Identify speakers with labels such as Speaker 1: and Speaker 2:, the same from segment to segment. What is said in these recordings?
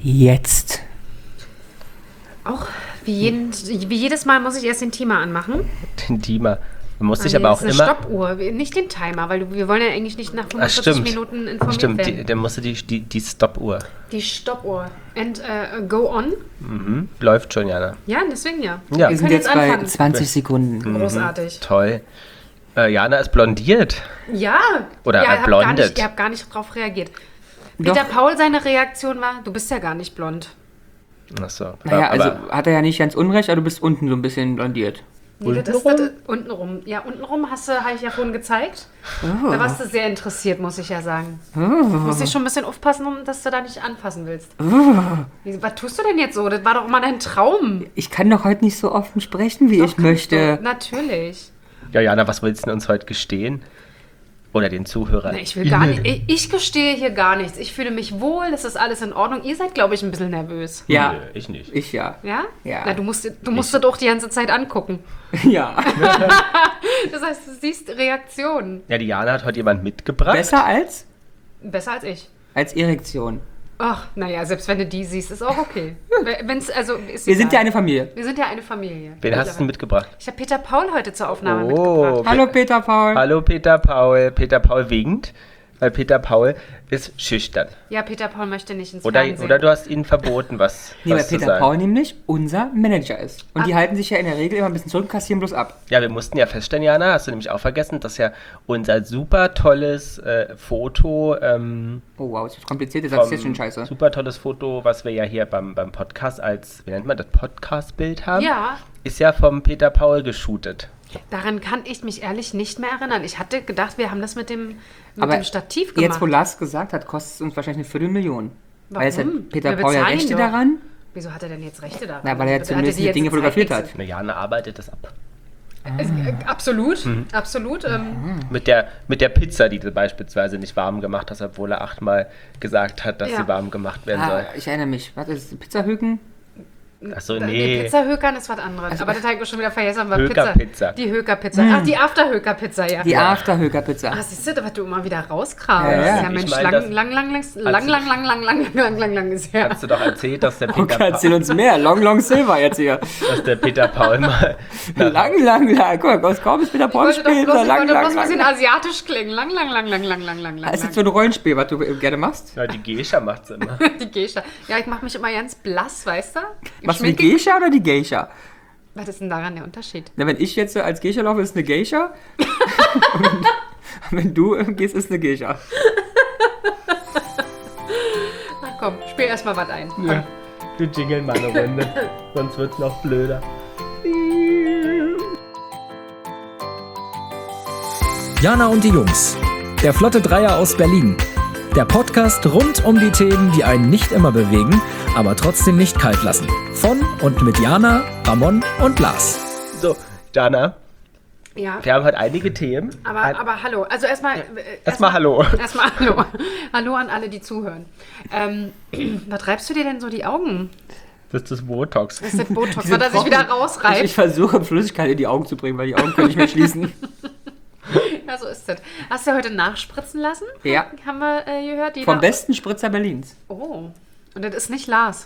Speaker 1: jetzt.
Speaker 2: Auch wie jedes Mal muss ich erst den Timer anmachen.
Speaker 3: Den Timer. Man muss sich aber auch
Speaker 2: das ist
Speaker 3: immer...
Speaker 2: eine Stoppuhr, nicht den Timer, weil wir wollen ja eigentlich nicht nach 45 Minuten informiert werden.
Speaker 3: Stimmt, dann musst du die Stoppuhr.
Speaker 2: Die Stoppuhr. And go on.
Speaker 3: Mhm. Läuft schon, Jana.
Speaker 2: Ja, deswegen ja.
Speaker 3: Ja.
Speaker 1: Wir sind
Speaker 2: können
Speaker 1: jetzt
Speaker 2: jetzt
Speaker 1: bei
Speaker 2: anfangen.
Speaker 1: 20 Sekunden.
Speaker 2: Großartig.
Speaker 3: Toll. Jana ist blondiert.
Speaker 2: Ja.
Speaker 3: Oder
Speaker 2: ja,
Speaker 3: blondet.
Speaker 2: Ihr habt gar nicht drauf reagiert.
Speaker 1: Doch.
Speaker 2: Peter Paul, seine Reaktion war, du bist ja gar nicht blond.
Speaker 3: Achso.
Speaker 1: Naja, also hat er ja nicht ganz unrecht, aber du bist unten so ein bisschen blondiert.
Speaker 2: Nee, das ist untenrum. Ja, untenrum habe ich ja vorhin gezeigt. Da warst du sehr interessiert, muss ich ja sagen. Du musst dich schon ein bisschen aufpassen, dass du da nicht anfassen willst. Was tust du denn jetzt so? Das war doch immer dein Traum.
Speaker 1: Ich kann doch heute nicht so offen sprechen, wie ich möchte.
Speaker 2: Natürlich.
Speaker 3: Ja, Jana, was willst du denn uns heute gestehen? Oder den Zuhörern?
Speaker 2: Nee, ich will gar nicht. Ich gestehe hier gar nichts. Ich fühle mich wohl, das ist alles in Ordnung. Ihr seid, glaube ich, ein bisschen nervös.
Speaker 1: Ja.
Speaker 3: Nö, ich nicht.
Speaker 1: Ich ja.
Speaker 2: Ja?
Speaker 1: Ja.
Speaker 2: Na, du musst doch die ganze Zeit angucken.
Speaker 1: Ja.
Speaker 2: Das heißt, du siehst Reaktionen.
Speaker 3: Ja, die Jana hat heute jemand mitgebracht.
Speaker 1: Besser als?
Speaker 2: Besser als ich.
Speaker 1: Als Erektion.
Speaker 2: Ach, naja, selbst wenn du die siehst, ist auch okay. Ist
Speaker 1: Wir sind
Speaker 2: egal.
Speaker 1: ja eine Familie.
Speaker 2: Wir sind ja eine Familie.
Speaker 3: Wen hast du denn mitgebracht?
Speaker 2: Ich habe Peter Paul heute zur Aufnahme
Speaker 3: Oh.
Speaker 2: mitgebracht.
Speaker 1: Hallo Peter Paul.
Speaker 3: Hallo Peter Paul. Peter Paul winkt, weil Peter Paul ist schüchtern.
Speaker 2: Ja, Peter Paul möchte nicht ins
Speaker 3: Oder
Speaker 2: Fernsehen.
Speaker 3: du hast ihnen verboten, was
Speaker 1: Nee, weil
Speaker 3: zu
Speaker 1: Peter
Speaker 3: sagen.
Speaker 1: Paul nämlich unser Manager ist. Und die halten sich ja in der Regel immer ein bisschen zurück und kassieren bloß ab.
Speaker 3: Ja, wir mussten ja feststellen, Jana, hast du nämlich auch vergessen, dass ja unser super tolles Foto,
Speaker 1: Oh wow, ist das kompliziert, das ist jetzt schon scheiße.
Speaker 3: super tolles Foto, was wir ja hier beim Podcast als, wie nennt man das, Podcast-Bild haben,
Speaker 2: Ja,
Speaker 3: ist ja vom Peter Paul geshootet.
Speaker 2: daran kann ich mich ehrlich nicht mehr erinnern. Ich hatte gedacht, wir haben das mit dem Stativ gemacht.
Speaker 1: Jetzt, wo Lars gesagt hat, kostet es uns wahrscheinlich eine Viertelmillion. Weil jetzt hat
Speaker 2: Warum?
Speaker 1: Peter
Speaker 2: Wir
Speaker 1: Paul ja
Speaker 2: bezahlen
Speaker 1: Rechte
Speaker 2: doch.
Speaker 1: daran.
Speaker 2: Wieso hat er denn jetzt Rechte daran?
Speaker 1: Na, weil er
Speaker 2: Hat
Speaker 1: zumindest
Speaker 2: die
Speaker 1: die
Speaker 2: jetzt
Speaker 1: Dinge
Speaker 2: in
Speaker 1: fotografiert
Speaker 2: Zeit
Speaker 1: hat.
Speaker 3: Eine Jana arbeitet das ab.
Speaker 2: Absolut, absolut.
Speaker 3: Mit der Pizza, die du beispielsweise nicht warm gemacht hast, obwohl er 8-mal gesagt hat, dass
Speaker 2: Ja.
Speaker 3: sie warm gemacht werden
Speaker 1: Ah,
Speaker 3: soll.
Speaker 1: ich erinnere mich. Was ist das? Pizzahüken?
Speaker 3: Achso,
Speaker 2: Die
Speaker 3: nee.
Speaker 2: Pizza-Hökern ist was anderes. Aber das habe ich schon wieder vergessen. War
Speaker 3: Höker-Pizza.
Speaker 2: Die Höker-Pizza. Ach, die After-Höker-Pizza, ja.
Speaker 1: Die After-Höker-Pizza.
Speaker 2: Ach, siehst du, was du immer wieder rauskramst.
Speaker 1: Ja, ja.
Speaker 2: Ja, Mensch,
Speaker 3: Ich mein, das-
Speaker 2: lang ist her.
Speaker 3: Hast du doch erzählt, dass der
Speaker 1: Okay,
Speaker 3: Peter,
Speaker 1: erzähl uns mehr. Long Silver jetzt hier.
Speaker 3: dass der Peter Paul mal
Speaker 1: Lang. Guck mal, kaum ist Peter Paul
Speaker 2: Ich wollte
Speaker 1: spielt.
Speaker 2: bloß ein
Speaker 1: Lang.
Speaker 2: bisschen asiatisch klingen. Lang.
Speaker 1: Das ist jetzt so ein Rollenspiel, was du gerne machst.
Speaker 3: Ja, die Geisha macht's immer.
Speaker 2: Die Geisha. Ja, ich mache mich immer ganz blass, weißt du? Ich
Speaker 1: Machst du die
Speaker 2: schminke-
Speaker 1: Geisha oder die Geisha?
Speaker 2: Was ist denn daran der Unterschied?
Speaker 1: Na, wenn ich jetzt als Geisha laufe, ist eine Geisha. Und wenn du gehst, ist eine Geisha.
Speaker 2: Na komm, spiel erstmal was ein.
Speaker 3: Ja. Wir jingeln mal eine Runde, sonst wird's noch blöder.
Speaker 4: Jana und die Jungs. Der Flotte Dreier aus Berlin. Der Podcast rund um die Themen, die einen nicht immer bewegen, aber trotzdem nicht kalt lassen. Von und mit Jana, Ramon und Lars.
Speaker 3: So, Jana,
Speaker 2: Ja,
Speaker 3: wir haben heute einige Themen.
Speaker 2: aber hallo. Also erstmal
Speaker 3: hallo.
Speaker 2: Erstmal hallo. Hallo an alle, die zuhören. Was reibst du dir denn so die Augen?
Speaker 3: Das ist das Botox.
Speaker 2: Das ist das Botox, weil er sich wieder
Speaker 1: Ich
Speaker 2: rausreibt.
Speaker 1: versuche Flüssigkeit in die Augen zu bringen, weil die Augen können nicht mehr schließen.
Speaker 2: Ja, so ist das. Hast du heute nachspritzen lassen?
Speaker 1: Ja.
Speaker 2: Haben wir gehört?
Speaker 1: Vom besten Spritzer Berlins.
Speaker 2: Oh, und das ist nicht Lars.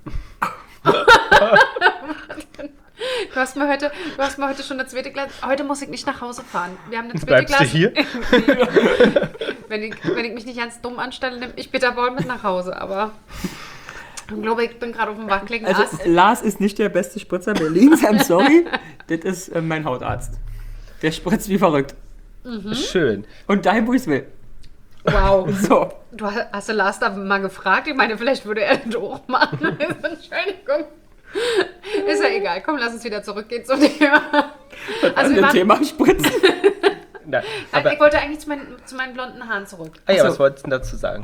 Speaker 2: Du hast mir heute schon das zweite Glas. Heute muss ich nicht nach Hause fahren. Wir haben das zweite
Speaker 3: Bleibst du
Speaker 2: Glas.
Speaker 3: hier?
Speaker 2: wenn ich mich nicht ganz dumm anstelle, nehme ich Peter Paul mit nach Hause. Aber ich glaube, ich bin gerade auf dem wackeligen
Speaker 1: Also
Speaker 2: Ast.
Speaker 1: Lars ist nicht der beste Spritzer Berlins, I'm sorry. Das ist mein Hautarzt. Der spritzt wie verrückt.
Speaker 3: Schön.
Speaker 1: Und dahin, wo ich will.
Speaker 2: Wow.
Speaker 1: So.
Speaker 2: Hast du Lars da mal gefragt? Ich meine, vielleicht würde er das auch machen. Entschuldigung. Ist ja egal. Komm, lass uns wieder zurückgehen zum Thema. Also wir
Speaker 1: Ein
Speaker 2: waren,
Speaker 1: Thema Spritzen.
Speaker 3: Na, aber,
Speaker 2: ich wollte eigentlich zu meinen blonden Haaren zurück.
Speaker 3: ja,
Speaker 1: Achso.
Speaker 3: was wolltest du denn dazu sagen?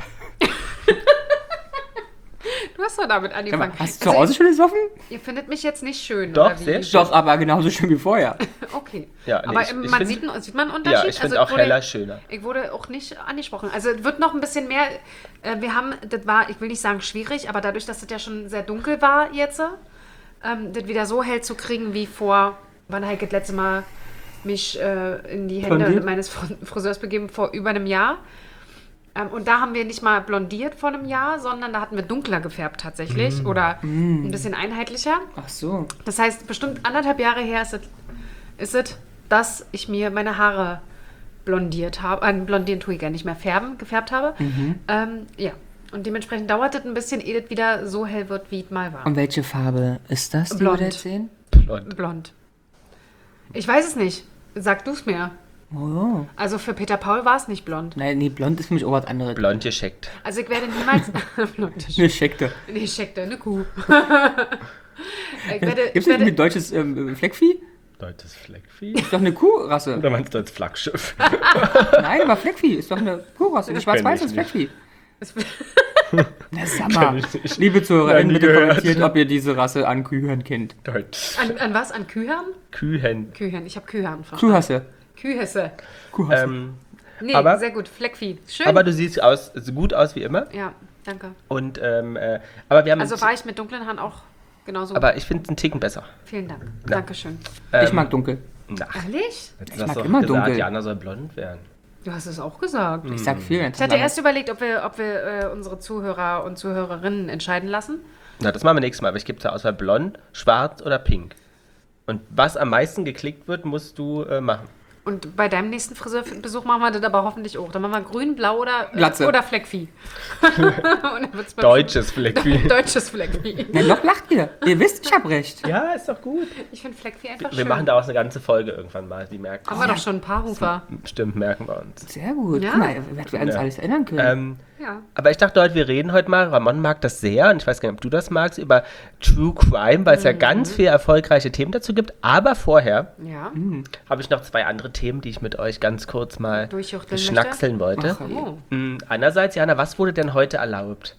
Speaker 2: Du hast doch damit angefangen.
Speaker 1: Hast du zu Hause schon gesoffen?
Speaker 2: Ihr findet mich jetzt nicht schön,
Speaker 3: Doch,
Speaker 2: oder wie?
Speaker 3: sehr schön.
Speaker 1: Doch, aber genauso schön wie vorher.
Speaker 2: Okay.
Speaker 3: Ja, nee,
Speaker 2: aber
Speaker 3: ich
Speaker 2: man
Speaker 3: find-
Speaker 2: sieht einen Unterschied?
Speaker 3: Ja, ich finde
Speaker 2: Also
Speaker 3: auch heller schöner.
Speaker 2: Ich wurde auch nicht angesprochen. Also es wird noch ein bisschen mehr. Wir haben, das war, ich will nicht sagen schwierig, aber dadurch, dass das ja schon sehr dunkel war jetzt, das wieder so hell zu kriegen wie vor, wann habe ich das letzte Mal mich in die Hände
Speaker 1: Blondiert?
Speaker 2: meines Friseurs begeben? Vor über einem Jahr. Und da haben wir nicht mal blondiert vor einem Jahr, sondern da hatten wir dunkler gefärbt tatsächlich oder ein bisschen einheitlicher.
Speaker 1: Ach so.
Speaker 2: Das heißt, bestimmt 1,5 Jahre her ist es, dass ich mir meine Haare blondiert habe. Blondieren tue ich gar nicht mehr, gefärbt habe. Ja, und dementsprechend dauert es ein bisschen, ehe es wieder so hell wird, wie es mal war.
Speaker 1: Und welche Farbe ist das, die
Speaker 2: Blond.
Speaker 1: wir jetzt sehen?
Speaker 2: Blond. Ich weiß es nicht. Sag du es mir.
Speaker 1: Oh.
Speaker 2: Also für Peter Paul war es nicht blond.
Speaker 1: Nein, nee, blond ist für mich auch was anderes.
Speaker 3: Blond gescheckt.
Speaker 2: Also ich werde niemals... blond.
Speaker 1: Eine Scheckte.
Speaker 2: Nee, Scheckte, eine Kuh.
Speaker 1: Gibt es nicht mit deutsches Fleckvieh?
Speaker 3: Deutsches Fleckvieh?
Speaker 1: Ist doch eine Kuhrasse.
Speaker 3: Oder meinst du als Flaggschiff?
Speaker 1: Nein, aber Fleckvieh ist doch eine Kuhrasse. Ein schwarz-weißes
Speaker 3: Kenn ich
Speaker 1: Fleckvieh. Na, sag
Speaker 3: Kenn
Speaker 1: mal.
Speaker 3: ich nicht.
Speaker 1: Liebe Zuhörer,
Speaker 3: Nein, nie
Speaker 1: bitte
Speaker 3: gehört.
Speaker 1: kommentiert, ob ihr diese Rasse an Kühen kennt.
Speaker 3: Deutsch.
Speaker 2: An was? An Kühern?
Speaker 3: Kühen.
Speaker 2: Kühern. Ich habe Kühern verstanden.
Speaker 1: Kuhhasse.
Speaker 2: Kühässe.
Speaker 1: Kuhhasse.
Speaker 2: Nee,
Speaker 3: Aber-
Speaker 2: sehr gut. Fleckvieh. Schön.
Speaker 3: Aber du siehst so gut aus wie immer.
Speaker 2: Ja, danke.
Speaker 3: Und, aber wir haben...
Speaker 2: Also war ich mit dunklen Haaren auch genauso.
Speaker 3: aber ich finde es einen Ticken besser.
Speaker 2: Vielen Dank.
Speaker 3: Ja.
Speaker 2: Dankeschön.
Speaker 1: Ich mag dunkel.
Speaker 3: Na,
Speaker 2: Ehrlich?
Speaker 3: jetzt
Speaker 1: Ich
Speaker 3: hast
Speaker 1: mag
Speaker 3: du doch
Speaker 1: immer
Speaker 3: gesagt,
Speaker 1: dunkel.
Speaker 3: Jana soll blond werden.
Speaker 2: Du hast es auch gesagt.
Speaker 1: Ich sag viel.
Speaker 2: Ich hatte erst überlegt, ob wir unsere Zuhörer und Zuhörerinnen entscheiden lassen.
Speaker 3: Na, das machen wir nächstes Mal. Aber ich gebe zur Auswahl blond, schwarz oder pink. Und was am meisten geklickt wird, musst du machen.
Speaker 2: Und bei deinem nächsten Friseurbesuch machen wir das aber hoffentlich auch. Dann machen wir grün, blau
Speaker 1: Glatze.
Speaker 2: oder Fleckvieh. Und dann wird's beim
Speaker 3: Deutsches Fleckvieh.
Speaker 2: Deutsches Fleckvieh.
Speaker 1: Na, noch lacht ihr. Ihr wisst, ich hab recht.
Speaker 3: Ja, ist doch gut.
Speaker 2: Ich finde Fleckvieh einfach
Speaker 3: Wir
Speaker 2: schön.
Speaker 3: machen daraus eine ganze Folge irgendwann mal. Die merken.
Speaker 2: Haben wir doch schon ein paar Hufer.
Speaker 3: Stimmt, merken wir uns.
Speaker 1: Sehr gut.
Speaker 2: Ja.
Speaker 1: Guck mal, was wir uns
Speaker 3: Ja.
Speaker 1: alles erinnern können.
Speaker 2: Ja.
Speaker 3: Aber ich dachte heute, wir reden heute mal, Ramon mag das sehr, und ich weiß gar nicht, ob du das magst, über True Crime, weil es ja ganz viele erfolgreiche Themen dazu gibt. Aber vorher
Speaker 2: Ja.
Speaker 3: habe ich noch 2 andere Themen, die ich mit euch ganz kurz mal
Speaker 2: Durchjuchteln
Speaker 3: schnackseln wollte.
Speaker 1: Ach,
Speaker 2: Oh.
Speaker 3: Einerseits, Jana, was wurde denn heute erlaubt?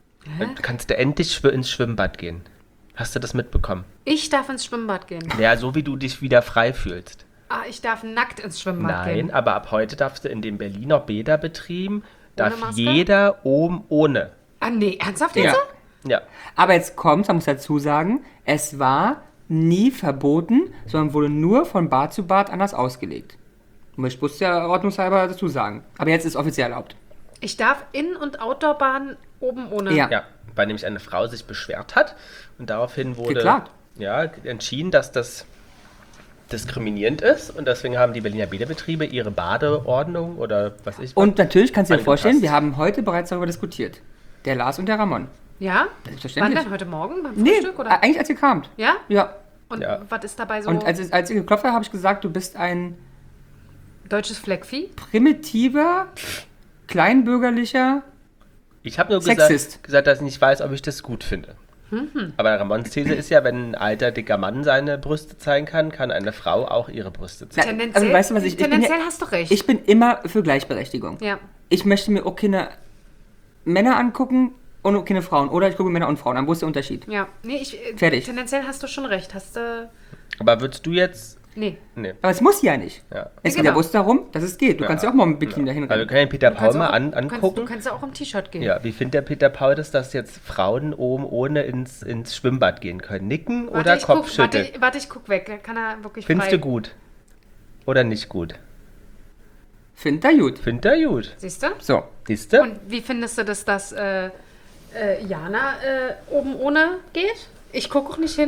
Speaker 3: Kannst du endlich ins Schwimmbad gehen? Hast du das mitbekommen?
Speaker 2: Ich darf ins Schwimmbad gehen.
Speaker 3: Ja, so wie du dich wieder frei fühlst.
Speaker 2: Ah, ich darf nackt ins Schwimmbad
Speaker 3: Nein,
Speaker 2: gehen.
Speaker 3: aber ab heute darfst du in den Berliner Bäderbetrieben, darf
Speaker 2: Maske?
Speaker 3: jeder oben ohne.
Speaker 2: Ah, nee, ernsthaft
Speaker 1: Ja.
Speaker 2: jetzt?
Speaker 3: Ja.
Speaker 1: Aber jetzt kommt, man muss dazu sagen, es war nie verboten, sondern wurde nur von Bad zu Bad anders ausgelegt. Und ich muss ja ordnungshalber dazu sagen. Aber jetzt ist offiziell erlaubt.
Speaker 2: Ich darf In- und Outdoorbahnen oben ohne.
Speaker 1: Ja.
Speaker 3: Ja, weil nämlich eine Frau sich beschwert hat und daraufhin wurde
Speaker 1: Geklagt.
Speaker 3: ja, entschieden, dass das diskriminierend ist, und deswegen haben die Berliner Bäderbetriebe ihre Badeordnung oder was ich.
Speaker 1: Und natürlich kannst du dir
Speaker 3: Angepasst.
Speaker 1: vorstellen, wir haben heute bereits darüber diskutiert. Der Lars und der Ramon.
Speaker 2: Ja? Wann
Speaker 1: Selbstverständlich.
Speaker 2: denn? Heute Morgen beim
Speaker 1: Nee,
Speaker 2: Frühstück? Oder?
Speaker 1: eigentlich als ihr kamt.
Speaker 2: Ja?
Speaker 1: Ja.
Speaker 2: Und
Speaker 3: Ja.
Speaker 2: was ist dabei so?
Speaker 1: Und als ihr geklopft habt, habe ich gesagt, du bist ein
Speaker 2: Deutsches Fleckvieh?
Speaker 1: primitiver, kleinbürgerlicher...
Speaker 3: Ich habe nur
Speaker 1: Sexist.
Speaker 3: gesagt, dass ich nicht weiß, ob ich das gut finde. Aber Ramons These ist ja, wenn ein alter, dicker Mann seine Brüste zeigen kann, kann eine Frau auch ihre Brüste zeigen.
Speaker 2: Tendenziell,
Speaker 1: also weißt du, was ich bin
Speaker 2: tendenziell
Speaker 1: ja-
Speaker 2: hast du recht.
Speaker 1: Ich bin immer für Gleichberechtigung.
Speaker 2: ja.
Speaker 1: Ich möchte mir auch keine Männer angucken und auch keine Frauen. Oder ich gucke mir Männer und Frauen an. Wo ist der Unterschied?
Speaker 2: Ja. Nee,
Speaker 1: Fertig.
Speaker 2: tendenziell hast du schon recht. Hast du.
Speaker 3: Aber würdest du jetzt...
Speaker 2: Nee.
Speaker 3: Nee.
Speaker 1: Aber es muss ja nicht.
Speaker 3: Ja.
Speaker 1: Es geht
Speaker 2: genau.
Speaker 1: ja bloß darum, dass es geht. Du kannst ja auch mal mit Bikini dahin
Speaker 3: Also wir
Speaker 1: rennen.
Speaker 3: können den Peter
Speaker 2: Du
Speaker 3: Paul
Speaker 2: kannst
Speaker 3: mal
Speaker 2: auch- Du
Speaker 3: angucken.
Speaker 2: kannst ja auch im T-Shirt gehen.
Speaker 3: Ja, wie findet der Peter Paul das, dass jetzt Frauen oben ohne ins Schwimmbad gehen können? Nicken
Speaker 2: Warte,
Speaker 3: oder
Speaker 2: ich guck,
Speaker 3: Kopfschütteln?
Speaker 2: warte, ich guck weg. Da kann er wirklich
Speaker 3: Findest
Speaker 2: frei.
Speaker 3: du gut? Oder nicht gut?
Speaker 1: Findet er gut.
Speaker 3: Findet er gut.
Speaker 2: Siehst du?
Speaker 1: So.
Speaker 3: Siehst du?
Speaker 2: Und wie findest du das, dass Jana oben ohne geht? Ich gucke auch nicht hin.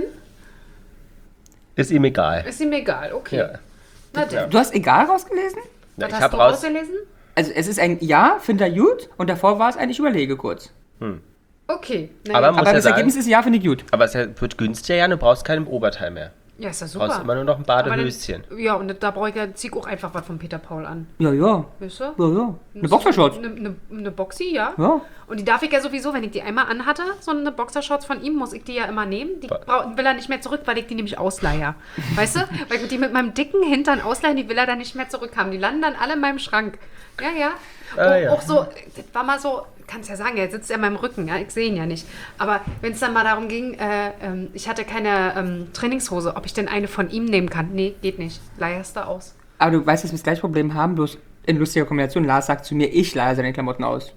Speaker 3: Ist ihm egal.
Speaker 2: Ist ihm egal. Okay.
Speaker 3: Ja.
Speaker 2: Na denn.
Speaker 1: Du hast egal rausgelesen?
Speaker 3: Ja,
Speaker 2: Was
Speaker 3: ich
Speaker 2: hast
Speaker 3: habe
Speaker 2: du
Speaker 3: raus.
Speaker 2: rausgelesen?
Speaker 1: Also es ist ein Ja, findet er gut. Und davor war es ein Ich überlege kurz.
Speaker 2: Okay. Na
Speaker 3: Aber
Speaker 2: ja.
Speaker 3: muss
Speaker 1: Aber
Speaker 3: ja
Speaker 1: das
Speaker 3: sagen,
Speaker 1: Ergebnis ist Ja, finde ich gut.
Speaker 3: aber es wird günstiger, ja, du brauchst kein Oberteil mehr.
Speaker 2: Ja, ist ja
Speaker 3: Du brauchst
Speaker 2: super.
Speaker 3: immer nur noch ein
Speaker 2: Aber dann-
Speaker 3: Badehöschen.
Speaker 2: Ja, und da brauche ich ja, zieh auch einfach was von Peter Paul an.
Speaker 1: Ja, ja.
Speaker 2: Weißt du?
Speaker 1: Ja, ja. Eine Boxershorts.
Speaker 2: Eine Boxy, ja.
Speaker 1: Ja.
Speaker 2: Und die darf ich ja sowieso, wenn ich die einmal anhatte, so eine Boxershorts von ihm, muss ich die ja immer nehmen. Die will er nicht mehr zurück, weil ich die nämlich ausleihe. Weißt du? Weil ich die mit meinem dicken Hintern ausleihe, die will er dann nicht mehr zurückhaben. Die landen dann alle in meinem Schrank. Ja, ja.
Speaker 3: Ja.
Speaker 2: Auch so, das war mal so, kannst ja sagen, er sitzt ja in meinem Rücken, ja, ich sehe ihn ja nicht. Aber wenn es dann mal darum ging, ich hatte keine Trainingshose, ob ich denn eine von ihm nehmen kann. Nee, geht nicht. Leihest du aus.
Speaker 1: Aber du weißt, dass wir das gleiche Problem haben, bloß in lustiger Kombination. Lars sagt zu mir, ich leihe seine Klamotten aus.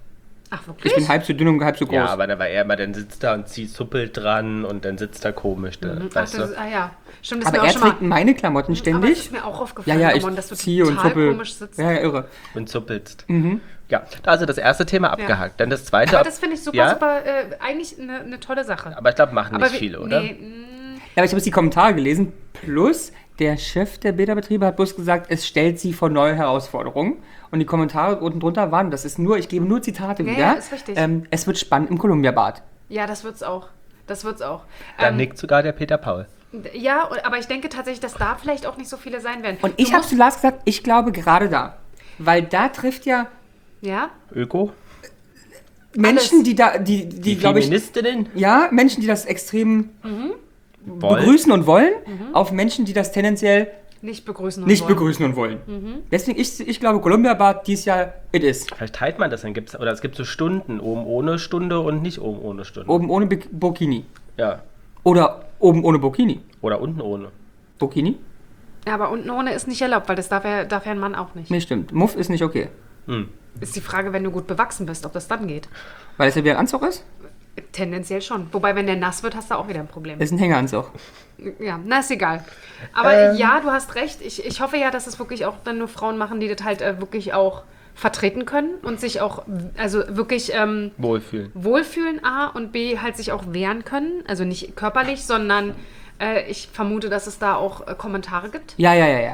Speaker 2: Ach, wirklich?
Speaker 1: Ich bin halb so dünn und halb so groß.
Speaker 3: Ja, aber da war er immer, dann sitzt da und zuppelt dran und dann sitzt er komisch. Weißt du?
Speaker 2: Ja. Stimmt, das ist
Speaker 1: Aber
Speaker 2: mir
Speaker 1: er
Speaker 2: auch schon
Speaker 1: trägt
Speaker 2: mal...
Speaker 1: meine Klamotten
Speaker 2: Aber es
Speaker 1: ständig.
Speaker 2: ist mir auch aufgefallen,
Speaker 1: Ja, ich
Speaker 2: Ramon, dass du
Speaker 1: ziehe und
Speaker 2: total
Speaker 1: zuppel.
Speaker 2: komisch sitzt.
Speaker 1: Ja, irre.
Speaker 3: Und zuppelst. Ja, also das erste Thema abgehakt. Dann das zweite.
Speaker 2: Aber das finde ich super,
Speaker 3: ja?
Speaker 2: super, eigentlich eine tolle Sache.
Speaker 3: Aber ich glaube, machen nicht
Speaker 2: Aber
Speaker 3: viele, oder?
Speaker 2: Nee,
Speaker 1: Ja, aber ich habe jetzt die Kommentare gelesen. Plus, der Chef der Bäderbetriebe hat bloß gesagt, es stellt sie vor neue Herausforderungen. Und die Kommentare unten drunter waren, das ist nur, ich gebe nur Zitate wieder.
Speaker 2: Ja, ist richtig.
Speaker 1: Es wird spannend im Columbia-Bad.
Speaker 2: ja, das wird's auch. Das wird's auch.
Speaker 3: Dann nickt sogar der Peter Paul.
Speaker 2: Ja, aber ich denke tatsächlich, dass da vielleicht auch nicht so viele sein werden.
Speaker 1: Und ich habe zu Lars gesagt, ich glaube gerade da. Weil da trifft ja
Speaker 2: Ja?
Speaker 3: Öko?
Speaker 1: Menschen, die glaube ich,
Speaker 3: Feministinnen?
Speaker 1: ja, Menschen, die das extrem
Speaker 3: Wollen?
Speaker 1: begrüßen und wollen, auf Menschen, die das tendenziell
Speaker 2: Nicht begrüßen und
Speaker 1: nicht
Speaker 2: wollen.
Speaker 1: begrüßen und wollen. Deswegen, ich glaube, Columbia-Bad dieses Jahr, it is.
Speaker 3: Vielleicht teilt man das, dann gibt's, oder es gibt so Stunden, oben ohne Stunde und nicht oben ohne Stunde.
Speaker 1: Oben ohne Burkini.
Speaker 3: Ja.
Speaker 1: Oder oben ohne Burkini.
Speaker 3: Oder unten ohne.
Speaker 1: Burkini?
Speaker 2: Ja, aber unten ohne ist nicht erlaubt, weil das darf ja ein Mann auch nicht.
Speaker 1: Nee, stimmt. Muff ist nicht okay.
Speaker 2: Ist die Frage, wenn du gut bewachsen bist, ob das dann geht.
Speaker 1: Weil es ja wieder ein Anzug ist?
Speaker 2: Tendenziell schon. Wobei, wenn der nass wird, hast du auch wieder ein Problem.
Speaker 1: Das ist ein Hängeranzug.
Speaker 2: Ja, na, ist egal. Aber ja, du hast recht. Ich hoffe ja, dass es wirklich auch dann nur Frauen machen, die das halt wirklich auch vertreten können und sich auch, also wirklich
Speaker 3: Wohlfühlen.
Speaker 2: wohlfühlen, A, und B, halt sich auch wehren können. Also nicht körperlich, sondern ich vermute, dass es da auch Kommentare gibt.
Speaker 1: Ja.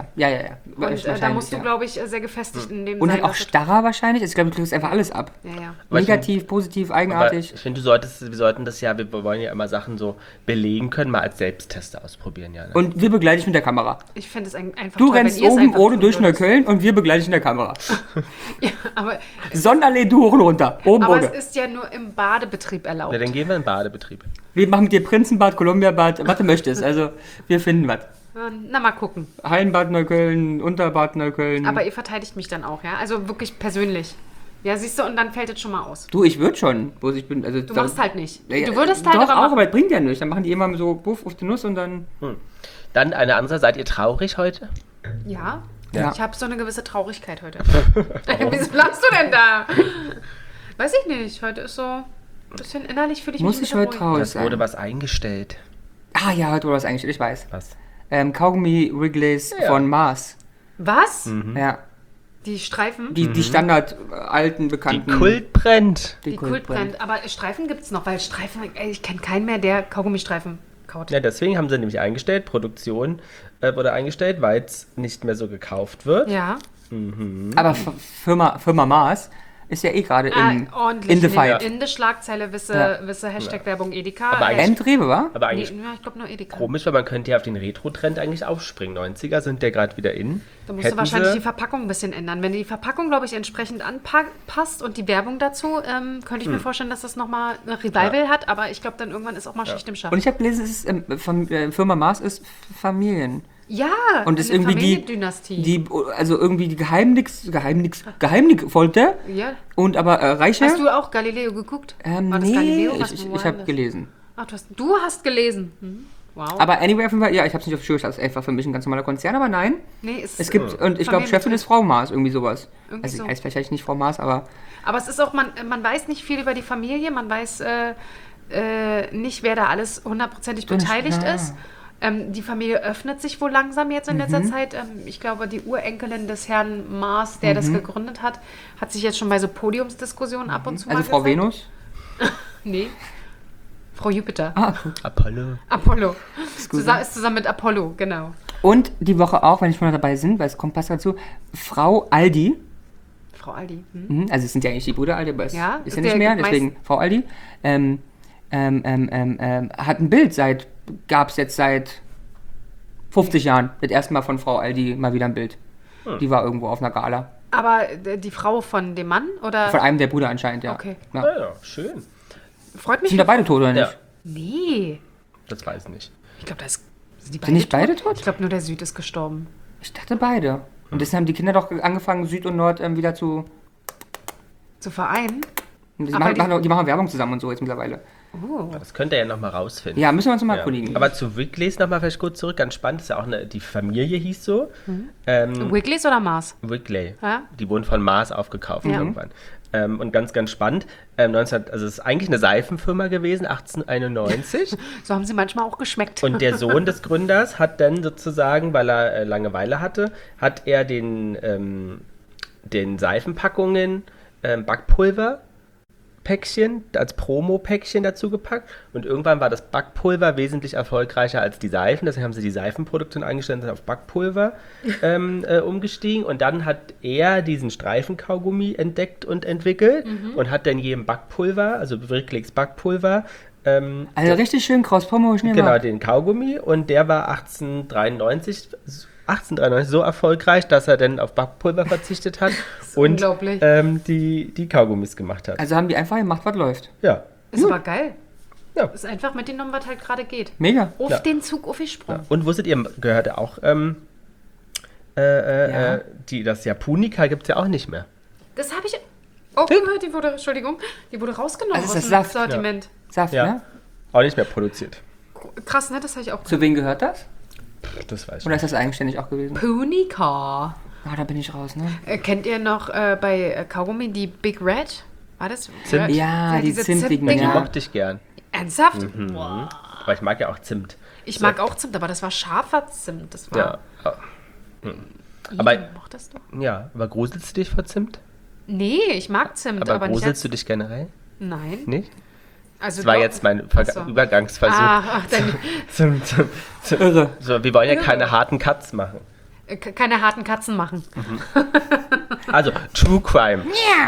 Speaker 2: Und da musst du, glaube ich, sehr gefestigt in dem
Speaker 1: Und
Speaker 2: sein.
Speaker 1: halt auch
Speaker 2: dass es-
Speaker 1: starrer wahrscheinlich. Also ich glaube, du kriegst einfach alles ab.
Speaker 2: Ja, ja.
Speaker 3: Aber ich
Speaker 1: Negativ, positiv,
Speaker 3: Aber
Speaker 1: eigenartig.
Speaker 3: ich finde, wir sollten das ja, wir wollen ja immer Sachen so belegen können, mal als Selbsttester ausprobieren, ja. Ne?
Speaker 1: Und wir begleiten dich mit der Kamera.
Speaker 2: Ich finde es einfach
Speaker 1: Du
Speaker 2: toll,
Speaker 1: rennst
Speaker 2: wenn ihr es
Speaker 1: oben
Speaker 2: einfach
Speaker 1: ohne
Speaker 2: tun
Speaker 1: durch
Speaker 2: würdet.
Speaker 1: Neukölln und wir begleiten dich in der Kamera.
Speaker 2: Ja, aber
Speaker 1: Sonderallee, du hoch und runter. Oben
Speaker 2: aber
Speaker 1: ohne.
Speaker 2: es ist ja nur im Badebetrieb erlaubt.
Speaker 3: Ja, dann gehen wir in den Badebetrieb.
Speaker 1: Wir machen mit dir Prinzenbad, Columbia-Bad, was du möchtest. Also, wir finden was.
Speaker 2: Na, mal gucken.
Speaker 1: Hallenbad Neukölln, Unterbad Neukölln.
Speaker 2: Aber ihr verteidigt mich dann auch, ja? Also wirklich persönlich. Ja, siehst du, und dann fällt es schon mal aus.
Speaker 1: Du, ich würde schon. Bloß ich bin, also,
Speaker 2: Du machst halt nicht.
Speaker 1: Ja,
Speaker 2: Du würdest halt
Speaker 1: doch,
Speaker 2: aber
Speaker 1: auch,
Speaker 2: machen.
Speaker 1: aber das bringt ja nichts. Dann machen die immer so Buff auf die Nuss und dann...
Speaker 3: Dann eine andere, seid ihr traurig heute?
Speaker 2: Ja.
Speaker 1: Ja.
Speaker 2: Ich habe so eine gewisse Traurigkeit heute. Wieso lachst du denn da? Weiß ich nicht. Heute ist so ein bisschen innerlich fühle ich
Speaker 1: Muss
Speaker 2: mich
Speaker 1: ich
Speaker 2: ein
Speaker 1: heute
Speaker 2: bisschen ruhig.
Speaker 1: traurig
Speaker 3: Es wurde
Speaker 1: sein?
Speaker 3: was eingestellt.
Speaker 1: Ah ja, heute wurde was eigentlich, ich weiß.
Speaker 3: Was?
Speaker 1: Kaugummi Wrigley's
Speaker 3: Ja.
Speaker 1: von Mars.
Speaker 2: Was?
Speaker 1: Ja.
Speaker 2: Die Streifen?
Speaker 1: Die Standard alten,
Speaker 3: Die
Speaker 1: bekannten...
Speaker 3: Kult brennt.
Speaker 2: Die Kult brennt. Aber Streifen gibt es noch, weil Streifen, ich kenne keinen mehr, der Kaugummi-Streifen kaut.
Speaker 3: Ja, deswegen haben sie nämlich eingestellt, Produktion wurde eingestellt, weil es nicht mehr so gekauft wird.
Speaker 2: Ja.
Speaker 1: Aber Firma Mars ist ja eh gerade
Speaker 2: Ordentlich.
Speaker 1: in the fight.
Speaker 2: In der Schlagzeile wisse
Speaker 1: Ja.
Speaker 2: Hashtag-Werbung Edeka.
Speaker 3: Aber eigentlich-
Speaker 1: Endrewe, wa?
Speaker 3: Aber
Speaker 2: Nee,
Speaker 3: eigentlich
Speaker 2: ja, ich glaube nur Edeka.
Speaker 3: komisch, weil man könnte ja auf den Retro-Trend eigentlich aufspringen. 90er sind ja gerade wieder in.
Speaker 2: Da musst du wahrscheinlich die Verpackung ein bisschen ändern. Wenn die Verpackung, glaube ich, entsprechend anpasst und die Werbung dazu, könnte ich mir vorstellen, dass das nochmal ein Revival hat. Aber ich glaube, dann irgendwann ist auch mal Schicht im
Speaker 1: Und
Speaker 2: Schatten.
Speaker 1: ich habe gelesen, es ist, Firma Mars ist Familien.
Speaker 2: Ja,
Speaker 1: Und ist
Speaker 2: eine
Speaker 1: irgendwie
Speaker 2: Familiendynastie.
Speaker 1: also irgendwie die geheimnisvolle
Speaker 2: Ja.
Speaker 1: und aber reiche.
Speaker 2: Hast du auch Galileo geguckt? War das
Speaker 1: Nee,
Speaker 2: Galileo?
Speaker 1: ich habe gelesen.
Speaker 2: Ach, du hast gelesen. Wow.
Speaker 1: Aber anyway, auf jeden Fall, ja, ich habe es nicht auf Schule, das ist einfach für mich ein ganz normaler Konzern, aber nein,
Speaker 2: nee,
Speaker 1: es gibt, und ich glaube, Chefin ist Frau Mars, irgendwie sowas.
Speaker 2: Irgendwie
Speaker 1: Also,
Speaker 2: so.
Speaker 1: heißt vielleicht nicht Frau Mars, aber
Speaker 2: Aber es ist auch, man weiß nicht viel über die Familie, man weiß nicht, wer da alles hundertprozentig beteiligt
Speaker 1: ja.
Speaker 2: ist. Die Familie öffnet sich wohl langsam jetzt in letzter Zeit. Ich glaube, die Urenkelin des Herrn Mars, der das gegründet hat, hat sich jetzt schon bei so Podiumsdiskussionen ab und zu
Speaker 1: also
Speaker 2: mal
Speaker 1: Frau
Speaker 2: gezeigt.
Speaker 1: Venus.
Speaker 2: Nee, Frau Jupiter.
Speaker 3: Apollo.
Speaker 2: Apollo.
Speaker 1: gut.
Speaker 2: Ist zusammen mit Apollo, genau.
Speaker 1: Und die Woche auch, wenn ich schon noch dabei bin, weil es kommt passt dazu, Frau Aldi.
Speaker 2: Frau Aldi.
Speaker 1: Also es sind ja eigentlich die Brüder Aldi, aber es
Speaker 2: Ja,
Speaker 1: ist ja
Speaker 2: der
Speaker 1: nicht mehr,
Speaker 2: meist-
Speaker 1: deswegen Frau Aldi. Hat ein Bild gab es jetzt seit 50 Jahren. Das erste Mal von Frau Aldi mal wieder ein Bild. Die war irgendwo auf einer Gala.
Speaker 2: Aber die Frau von dem Mann? Oder?
Speaker 1: Von einem der Brüder anscheinend, ja.
Speaker 2: Okay.
Speaker 1: Ja.
Speaker 3: Ja, ja, schön.
Speaker 2: Freut mich.
Speaker 1: Sind da beide tot oder nicht?
Speaker 3: Ja,
Speaker 2: Nee.
Speaker 3: das weiß ich nicht.
Speaker 2: Ich glaube, sind die
Speaker 1: Sind nicht beide tot?
Speaker 2: Ich glaube, nur der Süd ist gestorben.
Speaker 1: Ich dachte beide. Und deswegen haben die Kinder doch angefangen, Süd und Nord wieder zu...
Speaker 2: Zu vereinen?
Speaker 1: Die
Speaker 2: Aber
Speaker 1: die machen Werbung zusammen und so jetzt mittlerweile.
Speaker 2: Oh.
Speaker 3: Das könnt ihr ja nochmal rausfinden.
Speaker 1: Ja, müssen wir uns mal
Speaker 3: Ja.
Speaker 1: erkundigen.
Speaker 3: Aber zu Wrigley's nochmal vielleicht kurz zurück, ganz spannend, ist ja auch die Familie hieß so.
Speaker 2: Wrigley's oder Mars?
Speaker 3: Wrigley.
Speaker 2: Ja.
Speaker 3: Die wurden von Mars aufgekauft
Speaker 2: Ja.
Speaker 3: irgendwann. Und ganz, ganz spannend, also es ist eigentlich eine Seifenfirma gewesen, 1891.
Speaker 2: So haben sie manchmal auch geschmeckt.
Speaker 3: Und der Sohn des Gründers hat dann sozusagen, weil er Langeweile hatte, hat er den Seifenpackungen Backpulverpäckchen als Promo-Päckchen dazu gepackt. Und irgendwann war das Backpulver wesentlich erfolgreicher als die Seifen. Deswegen haben sie die Seifenproduktion eingestellt und sind auf Backpulver umgestiegen. Und dann hat er diesen Streifenkaugummi entdeckt und entwickelt und hat dann jedem Backpulver, also Wrigley's Backpulver,
Speaker 1: Also richtig schön cross-promotion
Speaker 3: genau,
Speaker 1: gemacht.
Speaker 3: den Kaugummi. Und der war 1893 so erfolgreich, dass er dann auf Backpulver verzichtet hat und
Speaker 2: unglaublich.
Speaker 3: Die Kaugummis gemacht hat.
Speaker 1: Also haben die einfach gemacht, was läuft.
Speaker 3: Ja.
Speaker 2: Ist aber geil.
Speaker 3: Ja.
Speaker 2: Ist einfach mitgenommen, was halt gerade geht.
Speaker 1: Mega.
Speaker 2: Auf
Speaker 3: Ja.
Speaker 2: den Zug aufgesprungen.
Speaker 3: Und wusstet ihr, gehört auch,
Speaker 1: Ja.
Speaker 3: das Japonica gibt es ja auch nicht mehr.
Speaker 2: Das habe ich auch gehört, die wurde rausgenommen
Speaker 1: Also ist
Speaker 2: aus
Speaker 1: das
Speaker 2: dem
Speaker 1: Saft?
Speaker 2: Sortiment.
Speaker 1: Saft,
Speaker 3: Ja.
Speaker 1: ne?
Speaker 3: Auch nicht mehr produziert.
Speaker 2: Krass, ne? Das habe ich auch
Speaker 1: Zu wem gehört das?
Speaker 3: Das weiß ich
Speaker 1: Oder
Speaker 3: nicht.
Speaker 1: ist das eigenständig auch gewesen?
Speaker 2: Punica.
Speaker 1: Da bin ich raus, ne?
Speaker 2: Kennt ihr noch bei Kaugummi die Big Red? War das?
Speaker 3: Zimt.
Speaker 1: Ja, die
Speaker 2: diese
Speaker 1: zimtigen,
Speaker 3: Die
Speaker 2: Zimtdinger.
Speaker 1: ja.
Speaker 3: mochte ich gern.
Speaker 2: Ernsthaft?
Speaker 3: Aber ich mag ja auch Zimt.
Speaker 2: Ich mag auch Zimt, aber das war scharfer Zimt. Das war.
Speaker 3: Ja.
Speaker 2: Ih,
Speaker 3: Aber-
Speaker 2: du mochtest doch?
Speaker 3: Ja, aber gruselst du dich vor Zimt?
Speaker 2: Nee, ich mag Zimt,
Speaker 3: Aber
Speaker 2: aber nicht.
Speaker 3: gruselst du dich generell?
Speaker 2: Nein.
Speaker 3: Nicht?
Speaker 2: Also
Speaker 3: Das war
Speaker 2: doch.
Speaker 3: jetzt mein
Speaker 2: Ach so.
Speaker 3: Übergangsversuch.
Speaker 2: Ach, dann
Speaker 3: Zum,
Speaker 1: Irre.
Speaker 3: so, wir wollen ja keine harten Cuts machen.
Speaker 2: keine harten Katzen machen.
Speaker 3: Also, True Crime.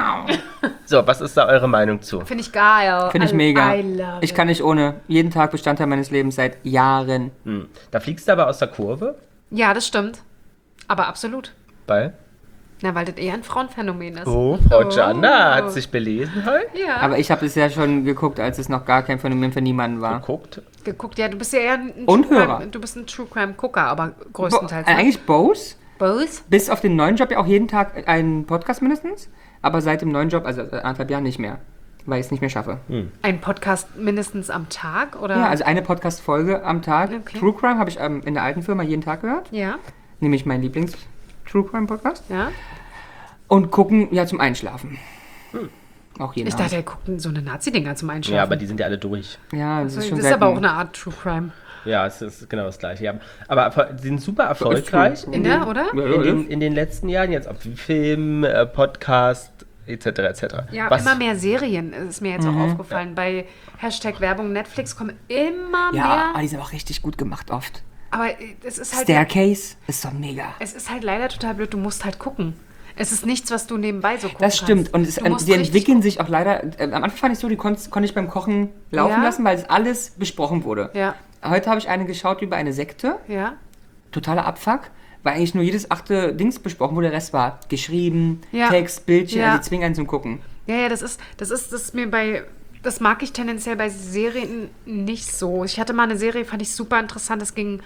Speaker 3: So, was ist da eure Meinung zu?
Speaker 2: Finde ich geil.
Speaker 1: Finde ich
Speaker 2: I
Speaker 1: mega.
Speaker 2: love
Speaker 1: Ich
Speaker 2: it.
Speaker 1: kann nicht ohne. Jeden Tag Bestandteil meines Lebens seit Jahren.
Speaker 3: Da fliegst du aber aus der Kurve,
Speaker 2: Ja, das stimmt. Aber absolut.
Speaker 3: weil...
Speaker 2: Na, weil das eher ein Frauenphänomen ist.
Speaker 3: Oh, Frau
Speaker 2: Oh.
Speaker 3: Gianna hat sich belesen heute.
Speaker 2: Ja.
Speaker 1: Aber ich habe es ja schon geguckt, als es noch gar kein Phänomen für niemanden war.
Speaker 3: Guckt.
Speaker 2: geguckt. Ja, du bist ja eher ein
Speaker 1: Und
Speaker 2: True
Speaker 1: Hörer.
Speaker 2: Crime, du bist ein True Crime Gucker, aber größtenteils. Ne?
Speaker 1: Eigentlich Both.
Speaker 2: Both?
Speaker 1: Bis auf den neuen Job ja auch jeden Tag einen Podcast mindestens. Aber seit dem neuen Job, also 1,5 Jahren nicht mehr. Weil ich es nicht mehr schaffe.
Speaker 2: Ein Podcast mindestens am Tag oder?
Speaker 1: Ja, also eine Podcast-Folge am Tag.
Speaker 2: Okay.
Speaker 1: True Crime habe ich in der alten Firma jeden Tag gehört.
Speaker 2: Ja,
Speaker 1: Nämlich mein Lieblings-True Crime-Podcast.
Speaker 2: ja.
Speaker 1: Und gucken ja zum Einschlafen. Auch jeden
Speaker 2: Ich
Speaker 1: Abend.
Speaker 2: dachte, er guckt so eine Nazi-Dinger zum Einschlafen.
Speaker 3: Ja, aber die sind ja alle durch.
Speaker 1: Ja, das
Speaker 2: das
Speaker 1: ist schon
Speaker 2: ist
Speaker 1: selten.
Speaker 2: aber auch eine Art True Crime.
Speaker 3: Ja, es ist genau das Gleiche. Ja. Aber sie sind super erfolgreich
Speaker 1: true.
Speaker 2: In der, oder?
Speaker 3: in den letzten Jahren, jetzt auf Film, Podcast, etc. etc.
Speaker 2: Ja,
Speaker 3: Was-
Speaker 2: immer mehr Serien ist mir jetzt auch aufgefallen. Bei Hashtag Werbung Netflix kommen immer
Speaker 1: Ja,
Speaker 2: mehr.
Speaker 1: aber die sind auch richtig gut gemacht oft.
Speaker 2: Aber es ist halt.
Speaker 1: Staircase ist doch mega.
Speaker 2: Es ist halt leider total blöd, du musst halt gucken. Es ist nichts, was du nebenbei so gucken
Speaker 1: Das stimmt. Und
Speaker 2: kannst. Du musst
Speaker 1: die
Speaker 2: richtig
Speaker 1: entwickeln sich auch leider. Am Anfang fand ich so, die konnte ich beim Kochen laufen
Speaker 2: Ja.
Speaker 1: lassen, weil es alles besprochen wurde.
Speaker 2: Ja,
Speaker 1: Heute habe ich eine geschaut über eine Sekte.
Speaker 2: ja.
Speaker 1: Totaler Abfuck, weil eigentlich nur jedes 8. Dings besprochen wurde. Der Rest war geschrieben,
Speaker 2: Ja.
Speaker 1: Text, Bildchen.
Speaker 2: Ja.
Speaker 1: Also die zwingen einen zum Gucken.
Speaker 2: Ja, das ist mir bei. Das mag ich tendenziell bei Serien nicht so. Ich hatte mal eine Serie, fand ich super interessant. Es ging